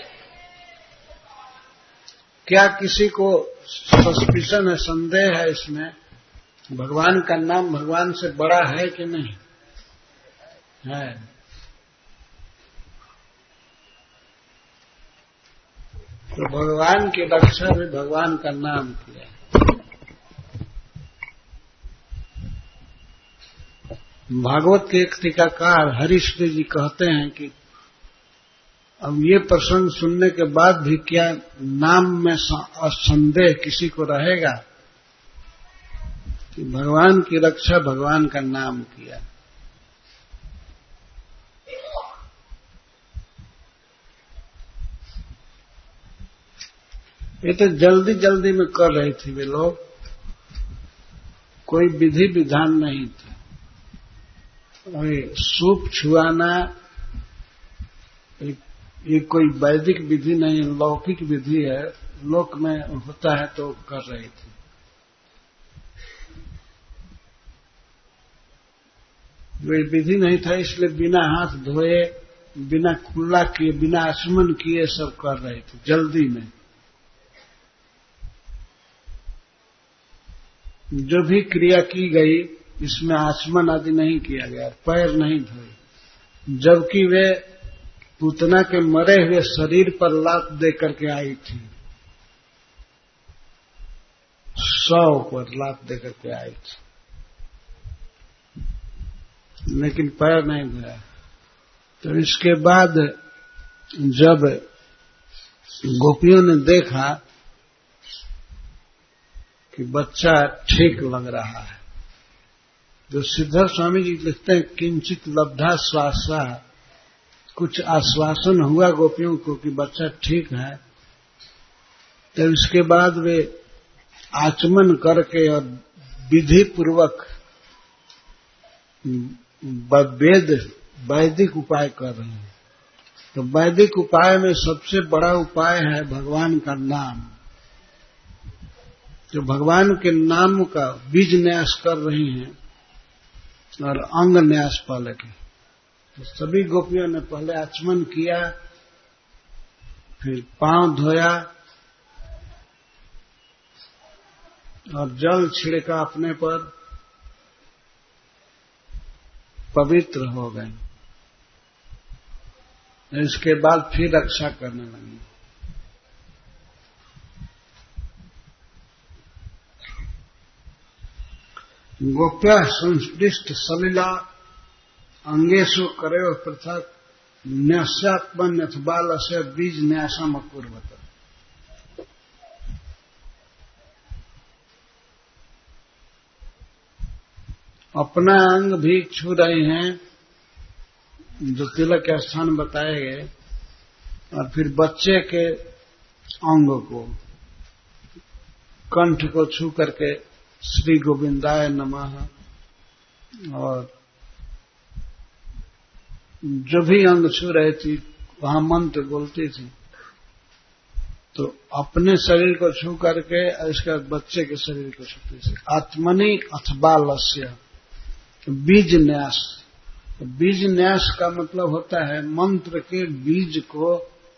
क्या किसी को सस्पिशन है, संदेह है इसमें भगवान का नाम भगवान से बड़ा है कि नहीं है? तो भगवान की रक्षा भी भगवान का नाम किया। भागवत के एक टीकाकार हरिश्री जी कहते हैं कि अब ये प्रसंग सुनने के बाद भी क्या नाम में संदेह किसी को रहेगा कि भगवान की रक्षा भगवान का नाम किया। ये तो जल्दी जल्दी में कर रहे थे वे लोग, कोई विधि विधान नहीं था। सूप छुआना, ये कोई वैदिक विधि नहीं, लौकिक विधि है, लोक में होता है तो कर रही थी। वे विधि नहीं था, इसलिए बिना हाथ धोए, बिना कुल्ला किए, बिना आचमन किए सब कर रहे थे जल्दी में। जो भी क्रिया की गई इसमें आचमन आदि नहीं किया गया, पैर नहीं धोए, जबकि वे पूतना के मरे हुए शरीर पर लात दे करके आई थी, शव पर लात दे करके आई थी, लेकिन पैर नहीं धोया। तो इसके बाद जब गोपियों ने देखा कि बच्चा ठीक लग रहा है, तो सिद्धर स्वामी जी लिखते हैं किंचित लब्धा श्वासा, कुछ आश्वासन हुआ गोपियों को कि बच्चा ठीक है। तो इसके बाद वे आचमन करके और विधि पूर्वक वैदिक उपाय कर रहे हैं। तो वैदिक उपाय में सबसे बड़ा उपाय है भगवान का नाम। तो भगवान के नाम का बीज न्यास कर रही हैं और अंग न्यास पहले के। तो सभी गोपियों ने पहले आचमन किया, फिर पांव धोया और जल छिड़का अपने पर, पवित्र हो गए। इसके बाद फिर रक्षा करने लगी। गोप्या संस्पृष्ट सलिला अंगेशु करेव पृथक न्यासात्मन्यथ बाल से बीज न्यासम अकुर्वत। अपना अंग भी छू रहे हैं जो तिलक के स्थान बताए गए, और फिर बच्चे के अंग को, कंठ को छू करके श्री गोविंदाय नमः, और जो भी अंग छू रहे थी वहां मंत्र बोलती थी। तो अपने शरीर को छू करके इसके बाद बच्चे के शरीर को छूती थी। आत्मनि अथवा लस्य बीज न्यास। बीज न्यास का मतलब होता है मंत्र के बीज को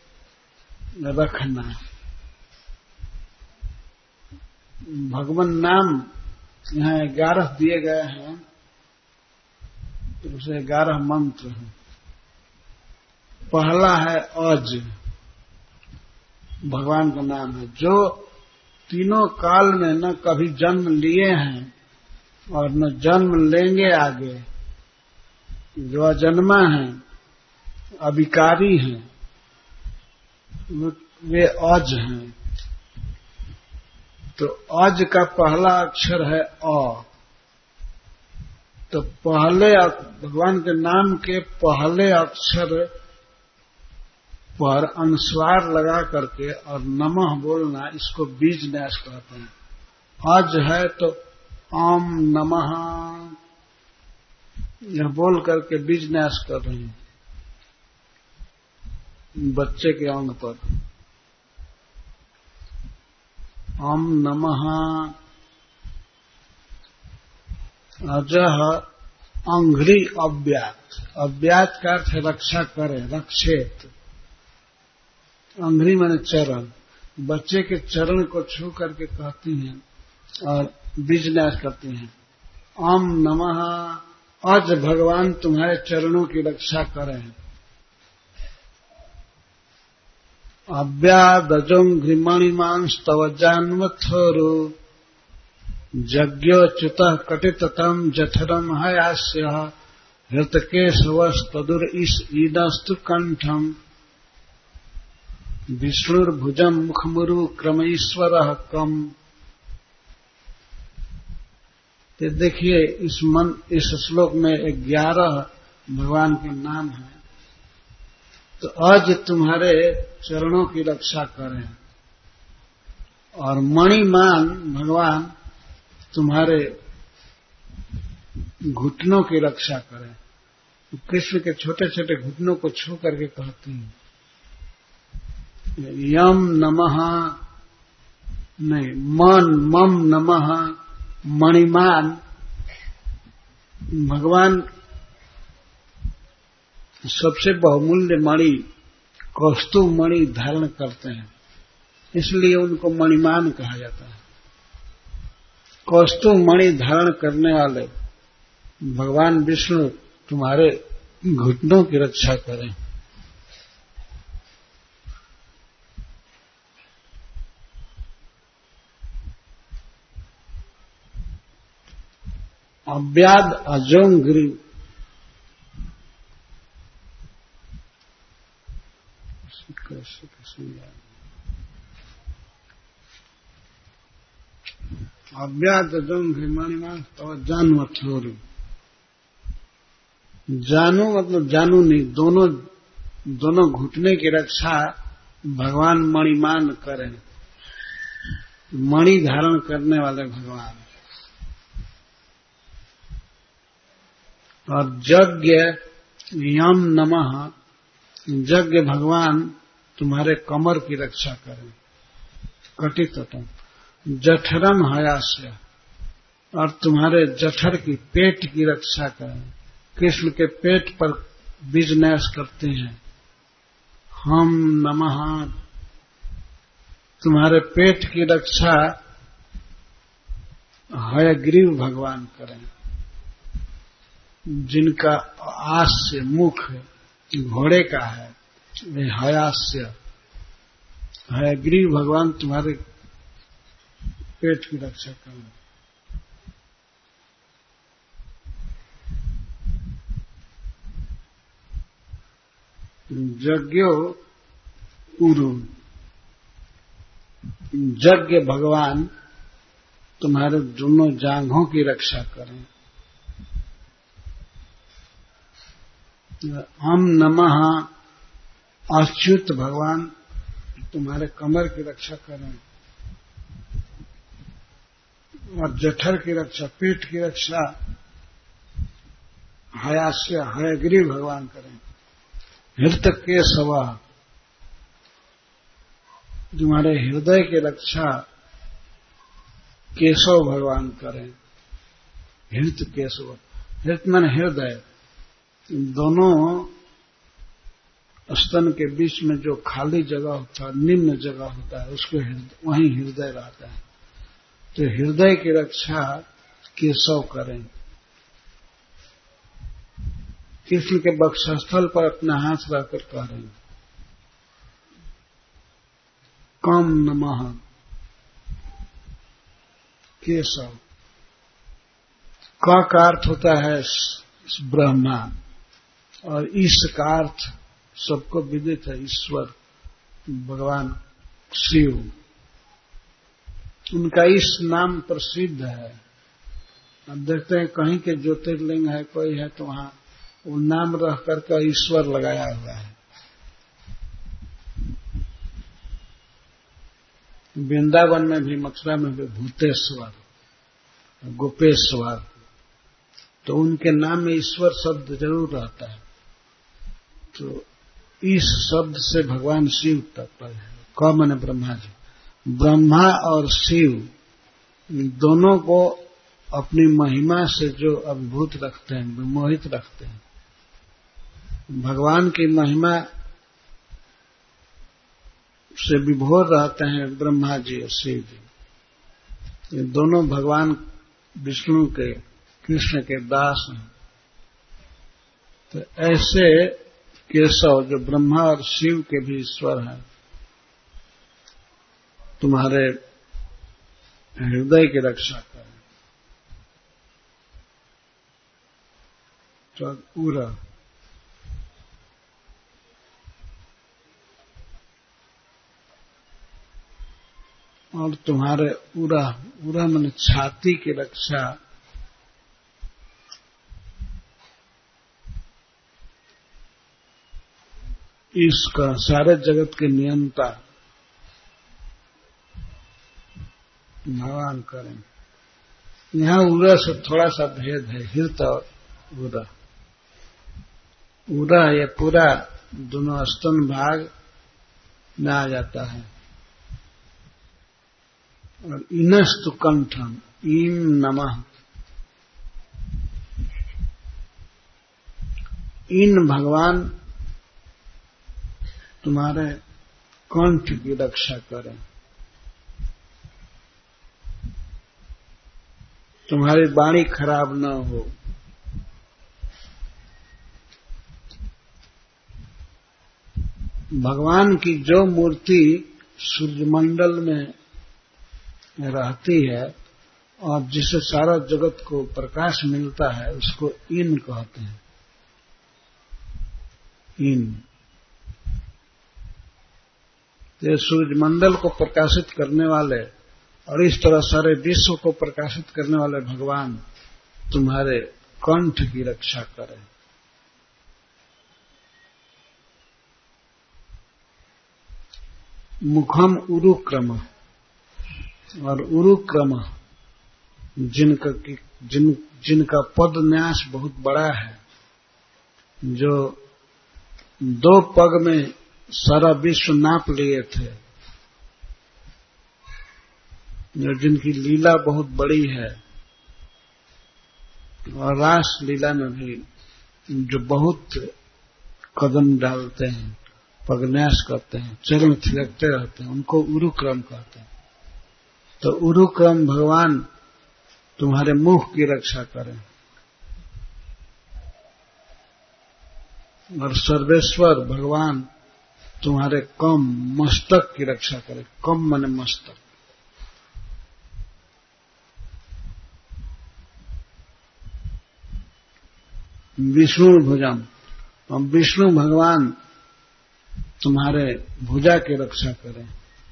रखना। भगवान नाम यहाँ 11 दिए गए हैं, तो उसे 11 मंत्र हैं। पहला है अज, भगवान का नाम है, जो तीनों काल में न कभी जन्म लिए हैं और न जन्म लेंगे आगे, जो अजन्मा हैं, अविकारी हैं, वे अज हैं। तो अज का पहला अक्षर है अ। तो पहले भगवान के नाम के पहले अक्षर पर अनुस्वार लगा करके और नमः बोलना, इसको बीज न्यास कहते हैं। अज है तो ओम नमः यह बोल करके बीज न्यास कर रहे हैं बच्चे के अंग पर। ओम नमः अजह अंघ्रि अव्यात। अव्यात का अर्थ रक्षा करे, रक्षेत। अंघ्रि माने चरण। बच्चे के चरण को छू करके कहती हैं और बीज न्यास करती हैं। ओम नमः अज भगवान तुम्हारे चरणों की रक्षा करें। अव्यादजोंघ्रिमणिमांस तव जानवथोरु यज्ञोच्युत कटिततम जठरम हयास्य हृतकेशवस्तदुर ईदस्तु कंठम विष्णुर्भुजम मुखमुरु क्रमईश्वर कम। तो देखिए इस श्लोक में 11 भगवान के नाम हैं। तो आज तुम्हारे चरणों की रक्षा करें, और मणिमान भगवान तुम्हारे घुटनों की रक्षा करें। तो कृष्ण के छोटे छोटे घुटनों को छू करके कहती हैं यम नमः नहीं, मन मम नमः मणिमान, भगवान सबसे बहुमूल्य मणि कौस्तुभ मणि धारण करते हैं, इसलिए उनको मणिमान कहा जाता है। कौस्तुभ मणि धारण करने वाले भगवान विष्णु तुम्हारे घुटनों की रक्षा करें। अव्याद अजोंग्री, अव्याद अजोंग्री मणिमान तो जानू अथोरी, जानू मतलब जानू नहीं, दोनों घुटने की रक्षा भगवान मणिमान करें, मणि धारण करने वाले भगवान। और यज्ञ यम नमः, यज्ञ भगवान तुम्हारे कमर की रक्षा करें। कटितटम जठरम हयास्य, और तुम्हारे जठर की पेट की रक्षा करें। कृष्ण के पेट पर बीज न्यास करते हैं। हम नमः, तुम्हारे पेट की रक्षा हयग्रीव भगवान करें, जिनका आस्य मुख घोड़े का है, वे हयास्य। हयग्रीव भगवान तुम्हारे पेट की रक्षा करें। यज्ञो उरु, यज्ञ भगवान तुम्हारे दोनों जांघों की रक्षा करें। हम नमः अच्युत भगवान तुम्हारे कमर की रक्षा करें। और जठर की रक्षा, पेट की रक्षा हयास्य हयग्रीव भगवान करें। हृत केशव, तुम्हारे हृदय की रक्षा केशव भगवान करें। हृत केशव, हृत मन हृदय, दोनों स्तन के बीच में जो खाली जगह होता है, निम्न जगह होता है, उसको वहीं हृदय रहता है। तो हृदय की रक्षा केशव करें। कृष्ण के वक्षस्थल पर अपना हाथ रखकर कह रहे हैं कम नमः केशव। क का अर्थ होता है ब्रह्मा, और ईश का अर्थ सबको विदित है, ईश्वर भगवान शिव। उनका इस नाम प्रसिद्ध है। अब देखते हैं कहीं के ज्योतिर्लिंग है कोई है तो वहां वो नाम रह करके ईश्वर लगाया हुआ है। वृंदावन में भी, मथुरा में भी भूतेश्वर, गोपेश्वर, तो उनके नाम में ईश्वर शब्द जरूर रहता है। तो इस शब्द से भगवान शिव तक है। क माने ब्रह्मा जी। ब्रह्मा और शिव दोनों को अपनी महिमा से जो अभिभूत रखते हैं, विमोहित रखते हैं। भगवान की महिमा से विभोर रहते हैं ब्रह्मा जी और शिव जी। ये दोनों भगवान विष्णु के, कृष्ण के दास हैं। तो ऐसे केशव जो ब्रह्मा और शिव के भी ईश्वर हैं, तुम्हारे हृदय की रक्षा करें। तो उरा, और तुम्हारे उरा माने छाती की रक्षा इसका सारे जगत के नियंता भगवान करें। यहां उरा से थोड़ा सा भेद है, हृत और उरा। उरा ये पूरा दोनों स्तन भाग में आ जाता है। और इनस्तु कंठम ईम नमः, इन भगवान तुम्हारे कंठ की रक्षा करें, तुम्हारी वाणी खराब न हो। भगवान की जो मूर्ति सूर्यमंडल में रहती है और जिससे सारा जगत को प्रकाश मिलता है, उसको इन कहते हैं। इन ये सूर्यमंडल को प्रकाशित करने वाले और इस तरह सारे विश्व को प्रकाशित करने वाले भगवान तुम्हारे कंठ की रक्षा करें। मुखम उरुक्रम, और उरुक्रम जिनका पद न्यास बहुत बड़ा है, जो 2 पग में सारा विश्व नाप लिए थे, जो जिनकी लीला बहुत बड़ी है और रास लीला में भी जो बहुत कदम डालते हैं, पगन्यास करते हैं, चरण थिरकते रहते हैं, उनको उरुक्रम कहते हैं। तो उरुक्रम भगवान तुम्हारे मुख की रक्षा करें। और सर्वेश्वर भगवान तुम्हारे कम मस्तक की रक्षा करें। कम माने मस्तक। विष्णु भुजम, और विष्णु भगवान तुम्हारे भुजा की रक्षा करें।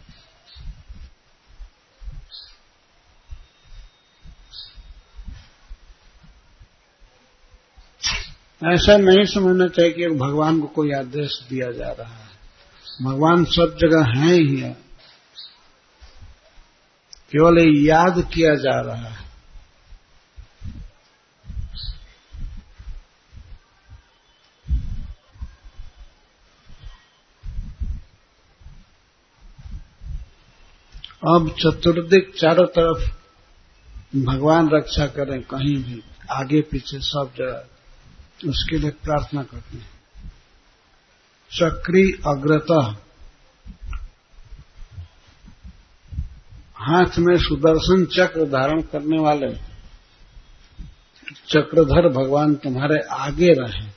ऐसा नहीं समझना चाहिए कि भगवान को कोई आदेश दिया जा रहा है। भगवान सब जगह हैं ही है, केवल याद किया जा रहा है। अब चतुर्दिक चारों तरफ भगवान रक्षा करें, कहीं भी आगे पीछे सब जगह, उसके लिए प्रार्थना करते हैं। चक्री अग्रतः, हाथ में सुदर्शन चक्र धारण करने वाले चक्रधर भगवान तुम्हारे आगे रहें।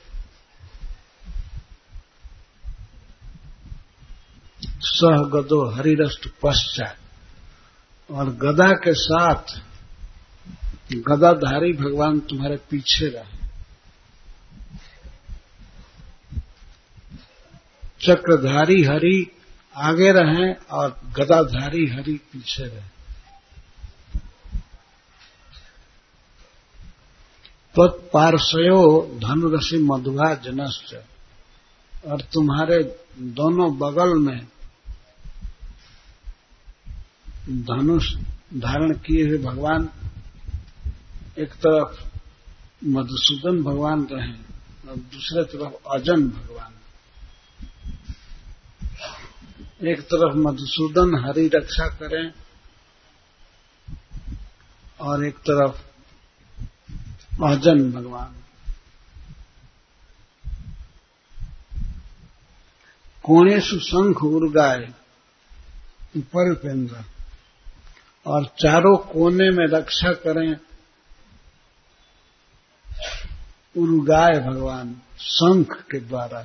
सह गदो हरिरष्ट पश्चात, और गदा के साथ गदाधारी भगवान तुम्हारे पीछे रहे। चक्रधारी हरि आगे रहें और गदाधारी हरि पीछे रहे। तत्पार्श्वयो धनुरसी मधुभा जनश्च, और तुम्हारे दोनों बगल में धनुष धारण किए हुए भगवान, एक तरफ मधुसूदन भगवान रहे और दूसरे तरफ अजन भगवान। एक तरफ मधुसूदन हरि रक्षा करें और एक तरफ अजन भगवान। कोणेशु शंख उर्गाए परिपेंद्र, और चारों कोने में रक्षा करें उर्गाए भगवान शंख के द्वारा।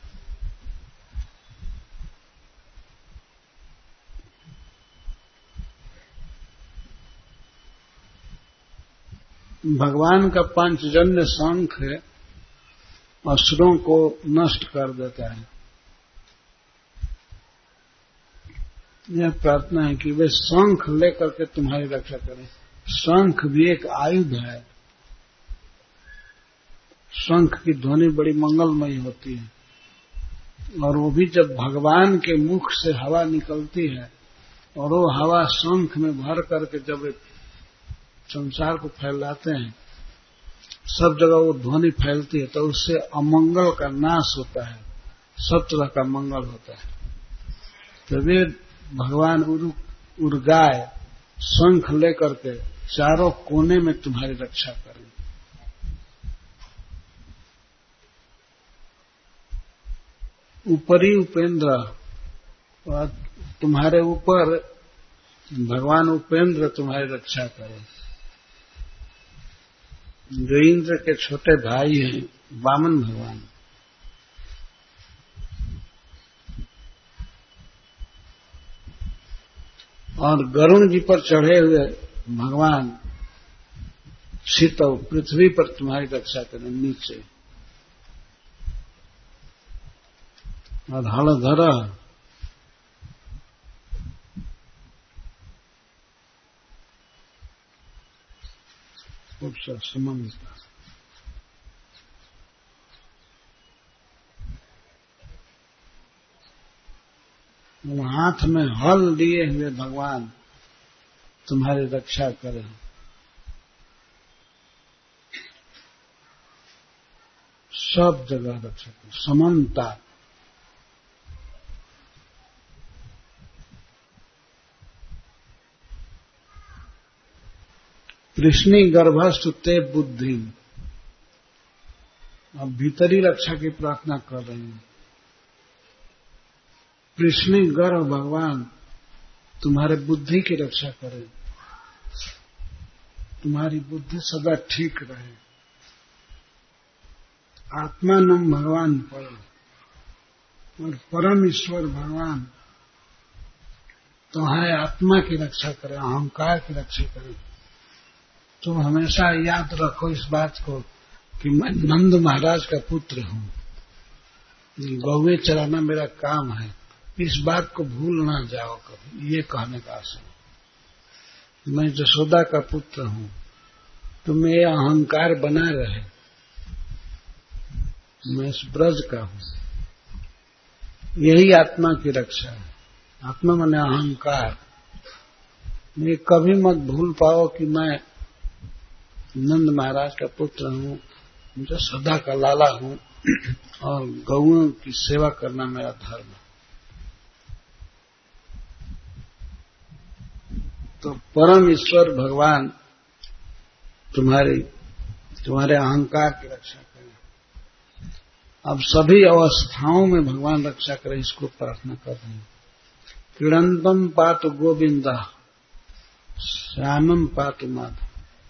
भगवान का पांचजन्य शंख असुरों को नष्ट कर देता है। यह प्रार्थना है कि वे शंख लेकर के तुम्हारी रक्षा करें। शंख भी एक आयुध है। शंख की ध्वनि बड़ी मंगलमयी होती है और वो भी जब भगवान के मुख से हवा निकलती है और वो हवा शंख में भर करके जब संसार को फैलाते हैं, सब जगह वो ध्वनि फैलती है, तो उससे अमंगल का नाश होता है, सब तरह का मंगल होता है। तो वे भगवान उर्गाय शंख लेकर के चारों कोने में तुम्हारी रक्षा करें। ऊपरी उपेंद्र, और तुम्हारे ऊपर भगवान उपेंद्र तुम्हारी रक्षा करें। जो इंद्र के छोटे भाई हैं वामन भगवान, और गरुण जी पर चढ़े हुए भगवान शीतव पृथ्वी पर तुम्हारी रक्षा करें नीचे। और हलधर समन्वित, हाथ में हल लिए हुए भगवान तुम्हारी रक्षा करें। सब जगह रक्षा करें। समन्ता, कृष्णी गर्भस्थ ते बुद्धि। अब भीतरी रक्षा की प्रार्थना कर रहे हैं। कृष्णी गर्भ भगवान तुम्हारे बुद्धि की रक्षा करें, तुम्हारी बुद्धि सदा ठीक रहे। आत्मानम भगवान पर, और परम ईश्वर भगवान तुम्हारे आत्मा की रक्षा करें, अहंकार की रक्षा करें। तुम हमेशा याद रखो इस बात को कि मैं नंद महाराज का पुत्र हूं, गौएं चराना मेरा काम है। इस बात को भूल ना जाओ कभी। ये कहने का आशय, मैं जशोदा का पुत्र हूं, तुम्हें ये अहंकार बना रहे, मैं इस ब्रज का हूं। यही आत्मा की रक्षा है। आत्मा माने अहंकार। ये कभी मत भूल पाओ कि मैं नंद महाराज का पुत्र हूं, जशोदा का लाला हूं, और गौओं की सेवा करना मेरा धर्म है। तो परम ईश्वर भगवान तुम्हारे अहंकार की रक्षा करें। अब सभी अवस्थाओं में भगवान रक्षा करें, इसको प्रार्थना कर रहे हैं। क्रीडंतम पातु गोविंदा श्यामम पातु माधव।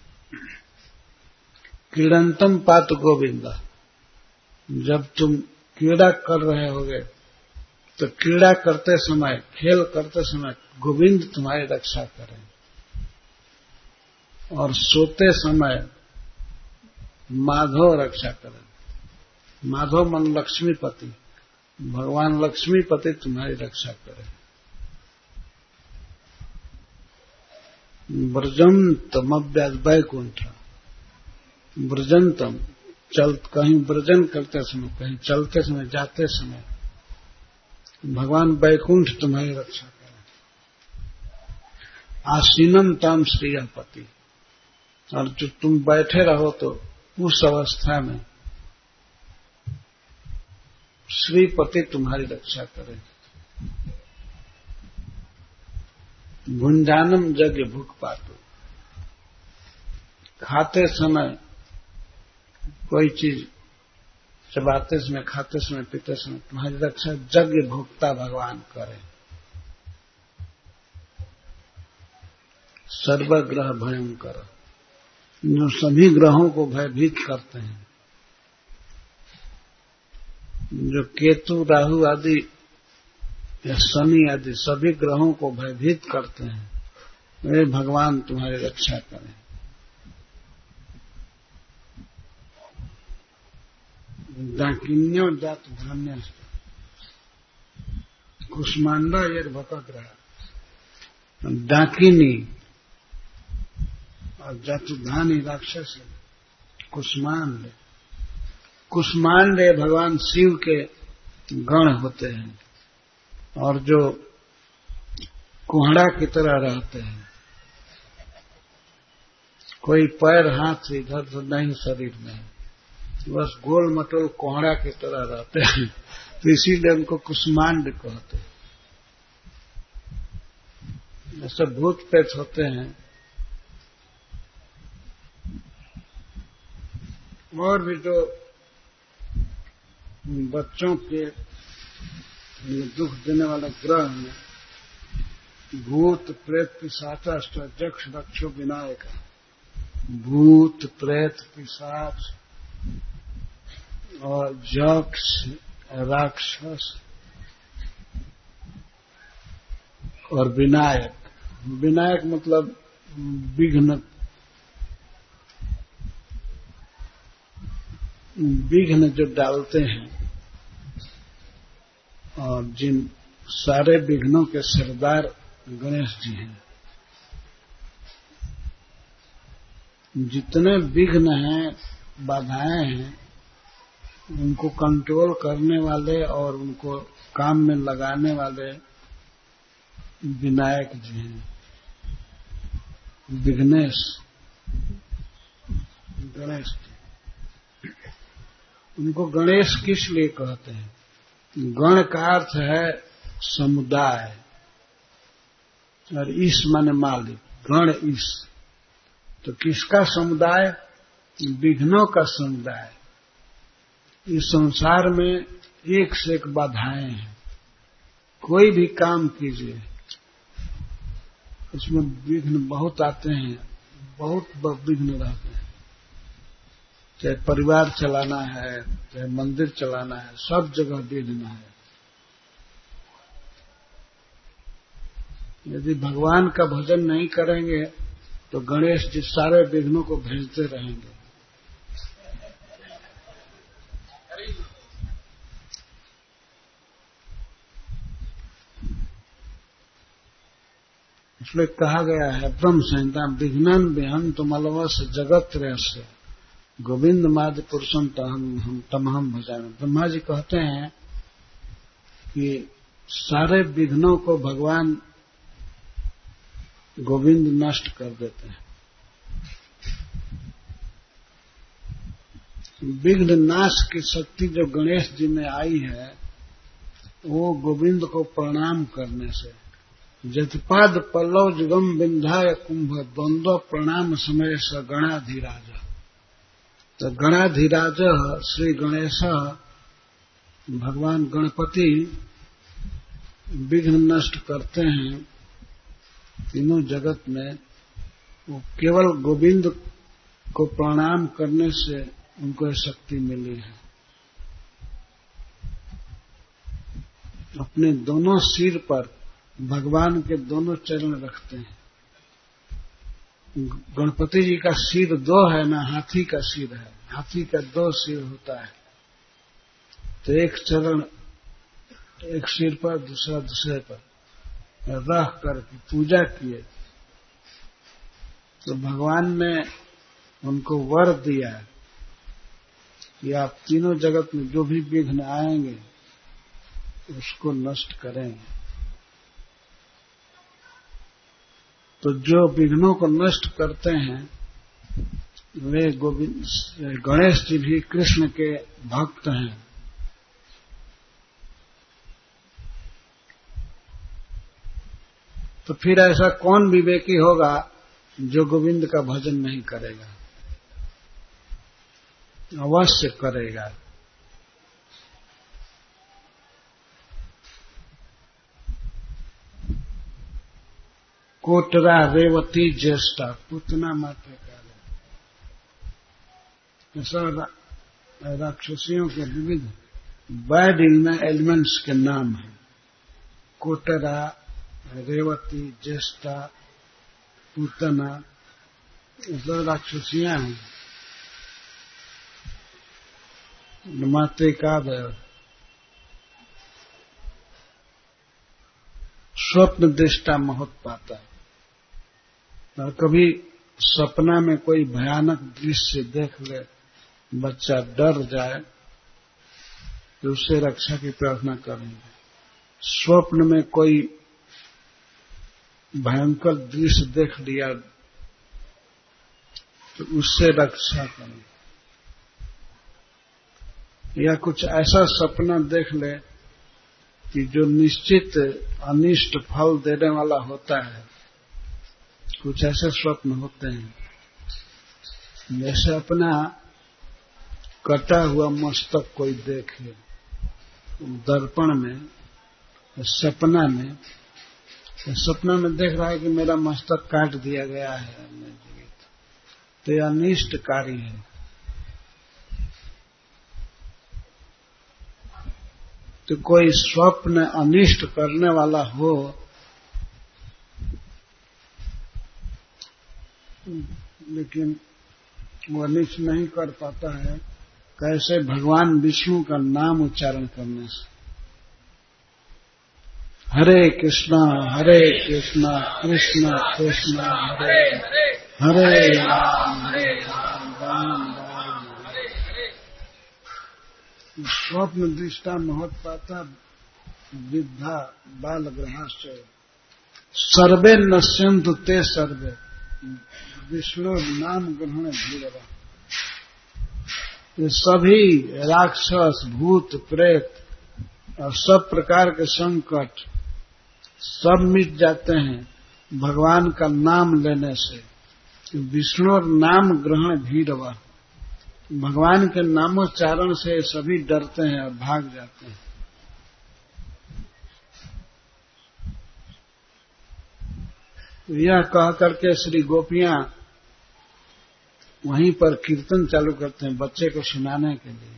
क्रीडंतम पातु गोविंदा, जब तुम क्रीड़ा कर रहे होगे तो क्रीड़ा करते समय, खेल करते समय गोविंद तुम्हारी रक्षा करें, और सोते समय माधव रक्षा करें। माधव मन लक्ष्मीपति, भगवान लक्ष्मीपति तुम्हारी रक्षा करें। ब्रजंतम अव्याज वैकुंठ, ब्रजंतम कहीं ब्रजन करते समय, कहीं चलते समय, जाते समय भगवान वैकुंठ तुम्हारी रक्षा करें। आसीनम तम श्रीपति, और जो तुम बैठे रहो तो उस अवस्था में श्रीपति तुम्हारी रक्षा करें। भुंजानम यज्ञ भूख पातो, खाते समय कोई चीज चबाते समय, खाते समय, पीते समय तुम्हारी रक्षा यज्ञ भोक्ता भगवान करें। सर्वग्रह भयंकर, जो सभी ग्रहों को भयभीत करते हैं, जो केतु राहु आदि या शनि आदि सभी ग्रहों को भयभीत करते हैं, वे भगवान तुम्हारी रक्षा करें। दाकिन्यो जात धान्य कुष्मांडा यर भकग्रह, डाकिनी और जातुधानी राक्षस कुष्मांड। कुष्मांड भगवान शिव के गण होते हैं, और जो कोहड़ा की तरह रहते हैं, कोई पैर हाथ इधर उधर नहीं शरीर में, बस गोल मटोल कोहड़ा की तरह रहते हैं, तो इसीलिए उनको कुष्मांड कहते हैं। जैसे भूत प्रेत होते हैं और भी जो बच्चों के दुख देने वाले ग्रह हैं, भूत प्रेत पिशाच अष्टयक्ष रक्षो विनायक, भूत प्रेत पिशाच और यक्ष राक्षस और विनायक। विनायक मतलब विघ्न जो डालते हैं, और जिन सारे विघ्नों के सरदार गणेश जी हैं। जितने विघ्न हैं, बाधाएं हैं, उनको कंट्रोल करने वाले और उनको काम में लगाने वाले विनायक जी हैं, विघ्नेश गणेश जी। उनको गणेश किस लिए कहते हैं? गण का अर्थ है समुदाय और ईश माने मालिक, गण ईश। तो किसका समुदाय? विघ्नों का समुदाय। इस संसार में एक से एक बाधाएं हैं। कोई भी काम कीजिए उसमें विघ्न बहुत आते हैं, बहुत विघ्न रहते हैं। चाहे परिवार चलाना है, चाहे मंदिर चलाना है, सब जगह विघ्न है। यदि भगवान का भजन नहीं करेंगे तो गणेश जी सारे विघ्नों को भेजते रहेंगे। इसलिए कहा गया है ब्रह्म संहिता, विघ्नन विहंतु मलवस जगत त्रयस्य गोविंद माद पुरुषम तमहम भजामि। ब्रह्मा जी कहते हैं कि सारे विघ्नों को भगवान गोविंद नष्ट कर देते हैं। विघ्न नाश की शक्ति जो गणेश जी में आई है, वो गोविंद को प्रणाम करने से। जतिपाद पल्लव जुगम विंध्याय कुंभ द्वंद्व प्रणाम समय स गणाधिराज। तो गणाधिराज श्री गणेश भगवान गणपति विघ्न नष्ट करते हैं तीनों जगत में। वो केवल गोविंद को प्रणाम करने से उनको शक्ति मिली है। अपने दोनों सिर पर भगवान के दोनों चरण रखते हैं। गणपति जी का सिर दो है ना, हाथी का सिर है। हाथी का दो सिर होता है, तो एक चरण एक सिर पर, दूसरा दूसरे पर रख करके पूजा किए। तो भगवान ने उनको वर दिया कि आप तीनों जगत में जो भी विघ्न आएंगे उसको नष्ट करेंगे। तो जो विघ्नों को नष्ट करते हैं वे गणेश जी भी कृष्ण के भक्त हैं। तो फिर ऐसा कौन विवेकी होगा जो गोविंद का भजन नहीं करेगा? अवश्य करेगा। कोटरा रेवती ज्येष्ठा पुतना मात्र काले। ऐसा राक्षसियों के विविध बैड एलिमेंट्स के नाम है। कोटरा, रेवती, ज्येष्ठा, पुतना, ऐसा राक्षसियां हैं। मातृकादय स्वप्न दृष्टा महोत्पाता। और कभी सपना में कोई भयानक दृश्य देख ले, बच्चा डर जाए तो उससे रक्षा की प्रार्थना करेंगे। स्वप्न में कोई भयंकर दृश्य देख लिया तो उससे रक्षा करें। या कुछ ऐसा सपना देख ले कि जो निश्चित अनिष्ट फल देने वाला होता है, कुछ ऐसे स्वप्न होते हैं जैसे अपना कटा हुआ मस्तक कोई देखे दर्पण में, सपना में देख रहा है कि मेरा मस्तक काट दिया गया है, मैं जीवित, तो यह अनिष्टकारी है। तो कोई स्वप्न अनिष्ट करने वाला हो, लेकिन वो अनिष्ट नहीं कर पाता है, कैसे? भगवान विष्णु का नाम उच्चारण करने से। हरे कृष्णा कृष्ण कृष्ण हरे हरे राम राम राम। स्वप्न दृष्टा महत्पाता विद्धा बाल ग्रहाश्च सर्वे नश्यन्तु ते सर्वे विष्णु नाम ग्रहण भीरवा। ये सभी राक्षस भूत प्रेत और सब प्रकार के संकट सब मिट जाते हैं भगवान का नाम लेने से। विष्णु और नाम ग्रहण भीरवा, भगवान के नामोच्चारण से सभी डरते हैं और भाग जाते हैं। यह कह करके श्री गोपियां वहीं पर कीर्तन चालू करते हैं बच्चे को सुनाने के लिए।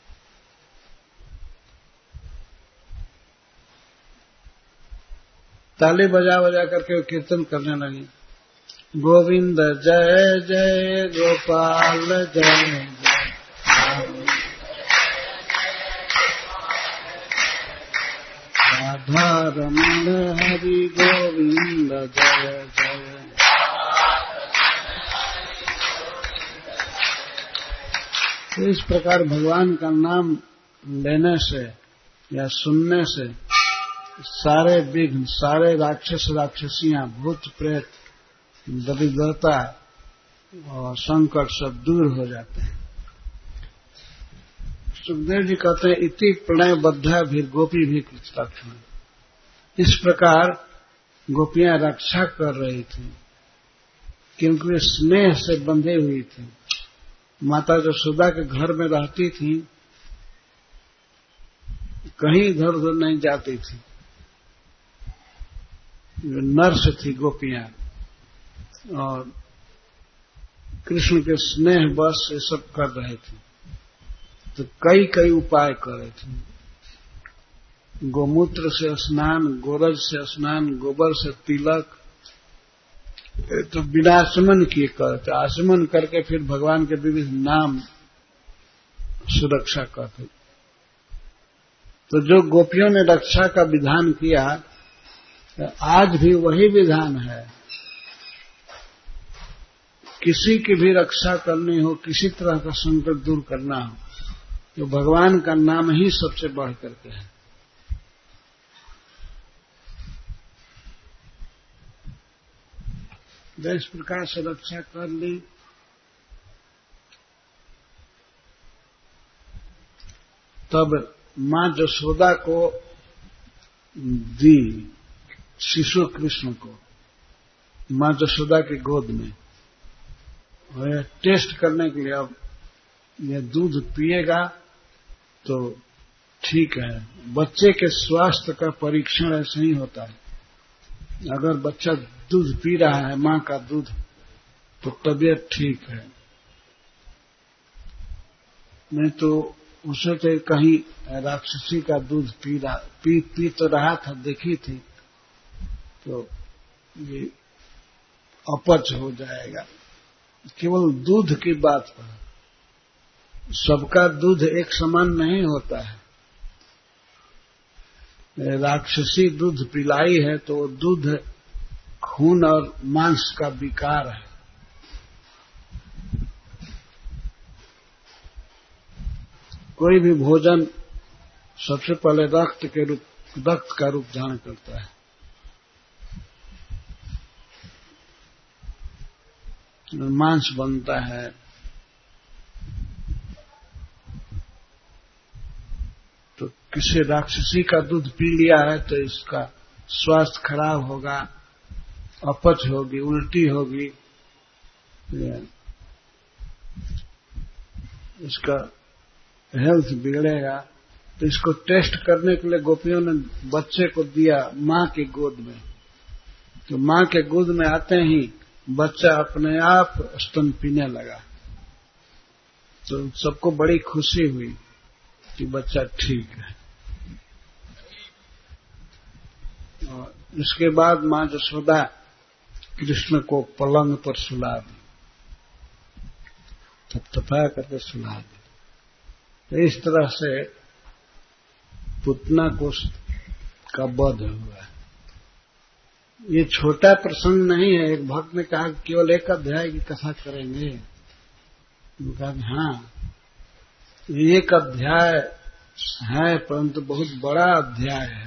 ताली बजा बजा करके वो कीर्तन करने लगी। गोविंद जय जय गोपाल जय जय, राधा रमण हरि गोविंद जय जय। तो इस प्रकार भगवान का नाम लेने से या सुनने से सारे विघ्न, सारे राक्षस राक्षसियां, भूत प्रेत, दरिद्रता और संकट सब दूर हो जाते हैं। सुखदेव जी कहते हैं इति प्रणयबद्धा भी गोपी भी कृतलक्षण। इस प्रकार गोपियां रक्षा कर रही थी क्योंकि वे स्नेह से बंधे हुई थी। माता यशोदा के घर में रहती थी, कहीं इधर उधर नहीं जाती थी। नर्स थी गोपियां और कृष्ण के स्नेह बस ये सब कर रहे थे। तो कई कई उपाय कर रहे थे। गोमूत्र से स्नान, गोरज से स्नान, गोबर से तिलक, तो बिना आचमन किए करते, आचमन करके फिर भगवान के विविध नाम सुरक्षा करते। तो जो गोपियों ने रक्षा का विधान किया, आज भी वही विधान है। किसी की भी रक्षा करनी हो, किसी तरह का संकट दूर करना हो, तो भगवान का नाम ही सबसे बढ़ करके है। इस प्रकार से रक्षा कर ली। तब मां यशोदा को दी शिशु कृष्ण को मां यशोदा की गोद में, और टेस्ट करने के लिए अब ये दूध पिएगा तो ठीक है। बच्चे के स्वास्थ्य का परीक्षण ऐसे ही होता है। अगर बच्चा दूध पी रहा है मां का दूध तो तबीयत ठीक है, नहीं तो उसे तो कहीं राक्षसी का दूध पी तो रहा था, देखी थी, तो ये अपच हो जाएगा। केवल दूध की बात पर, सबका दूध एक समान नहीं होता है। राक्षसी दूध पिलाई है तो वो दूध खून और मांस का विकार है। कोई भी भोजन सबसे पहले रक्त का रूप धारण करता है। मांस बनता है, तो किसी राक्षसी का दूध पी लिया है तो इसका स्वास्थ्य खराब होगा, अपच होगी, उल्टी होगी, इसका हेल्थ बिगड़ेगा। तो इसको टेस्ट करने के लिए गोपियों ने बच्चे को दिया मां की गोद में। तो मां के गोद में आते ही बच्चा अपने आप स्तन पीने लगा। तो सबको बड़ी खुशी हुई कि बच्चा ठीक है। और इसके बाद मां यशोदा कृष्ण को पलंग पर सुला दी, थपथपा करके सुला दी। तो इस तरह से पूतना का वध हुआ। ये छोटा प्रसंग नहीं है। एक भक्त ने कहा केवल एक अध्याय की कथा करेंगे। कहा हाँ, एक अध्याय है परंतु बहुत बड़ा अध्याय है।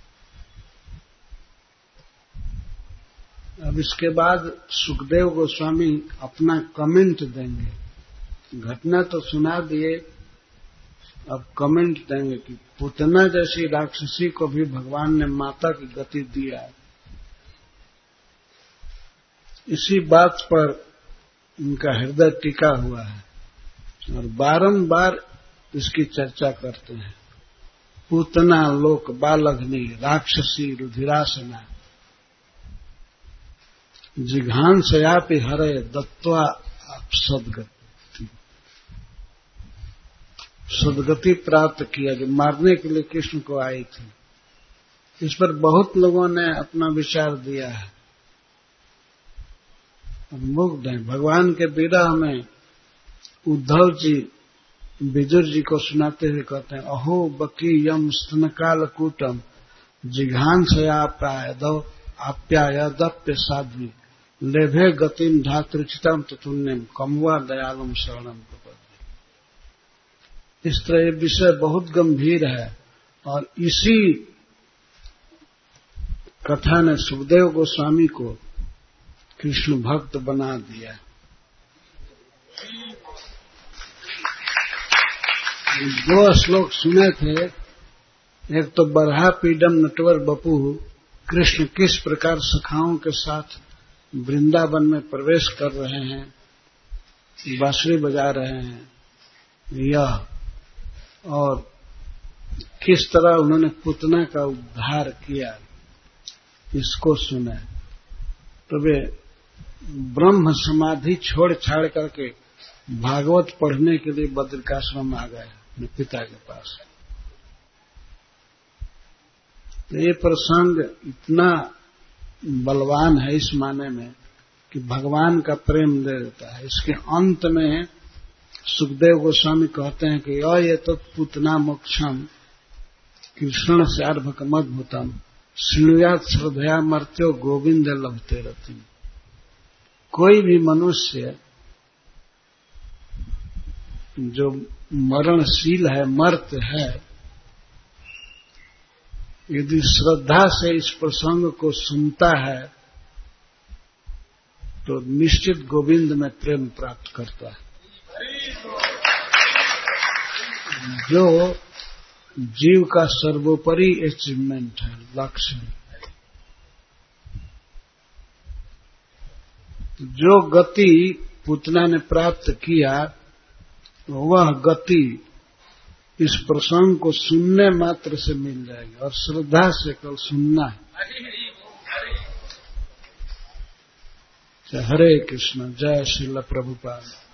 अब इसके बाद सुखदेव गोस्वामी अपना कमेंट देंगे। घटना तो सुना दिए, अब कमेंट देंगे कि पूतना जैसी राक्षसी को भी भगवान ने माता की गति दिया। इसी बात पर उनका हृदय टिका हुआ है और बारंबार इसकी चर्चा करते हैं। पूतना लोक बालघ्नी राक्षसी रुधिरासना जिघांसयापि हरे दत्त्वा सदगति प्राप्त किया, जो मारने के लिए कृष्ण को आई थी। इस पर बहुत लोगों ने अपना विचार दिया है। मुग्ध हैं। भगवान के विरह में उद्धव जी विदुर जी को सुनाते हुए कहते हैं, अहो बकी यम स्तनकाल कूटम जिघांसयाप्यायदप्य साध्वी लेभे गतिम धातृचितम तुन्यम कमवा दयालुम शरणम प्रपद्ये। इस तरह ये विषय बहुत गंभीर है और इसी कथा ने सुखदेव गोस्वामी को कृष्ण भक्त बना दिया। दो श्लोक सुने थे। एक तो बरहा पीडम नटवर बपू, कृष्ण किस प्रकार सखाओं के साथ वृंदावन में प्रवेश कर रहे हैं, बांसुरी बजा रहे हैं, यह और किस तरह उन्होंने पूतना का उद्धार किया, इसको सुने। तो वे ब्रह्म समाधि छोड़ छाड़ करके भागवत पढ़ने के लिए बद्रिकाश्रम आ गए अपने पिता के पास। तो ये प्रसंग इतना बलवान है इस माने में कि भगवान का प्रेम दे देता है। इसके अंत में सुखदेव गोस्वामी कहते हैं कि ये तो पूतना मोक्षम कृष्ण से अर्भकमद्भुतम श्रृणुयात श्रद्धया मर्त्यो गोविंद लभते रति। कोई भी मनुष्य जो मरणशील है, मर्त है, यदि श्रद्धा से इस प्रसंग को सुनता है तो निश्चित गोविंद में प्रेम प्राप्त करता है। जो जीव का सर्वोपरि अचीवमेंट है, लक्ष्य है। जो गति पूतना ने प्राप्त किया वह गति इस प्रसंग को सुनने मात्र से मिल जाएगी और श्रद्धा से कल सुनना है। हरे कृष्ण। जय श्रील प्रभुपाद।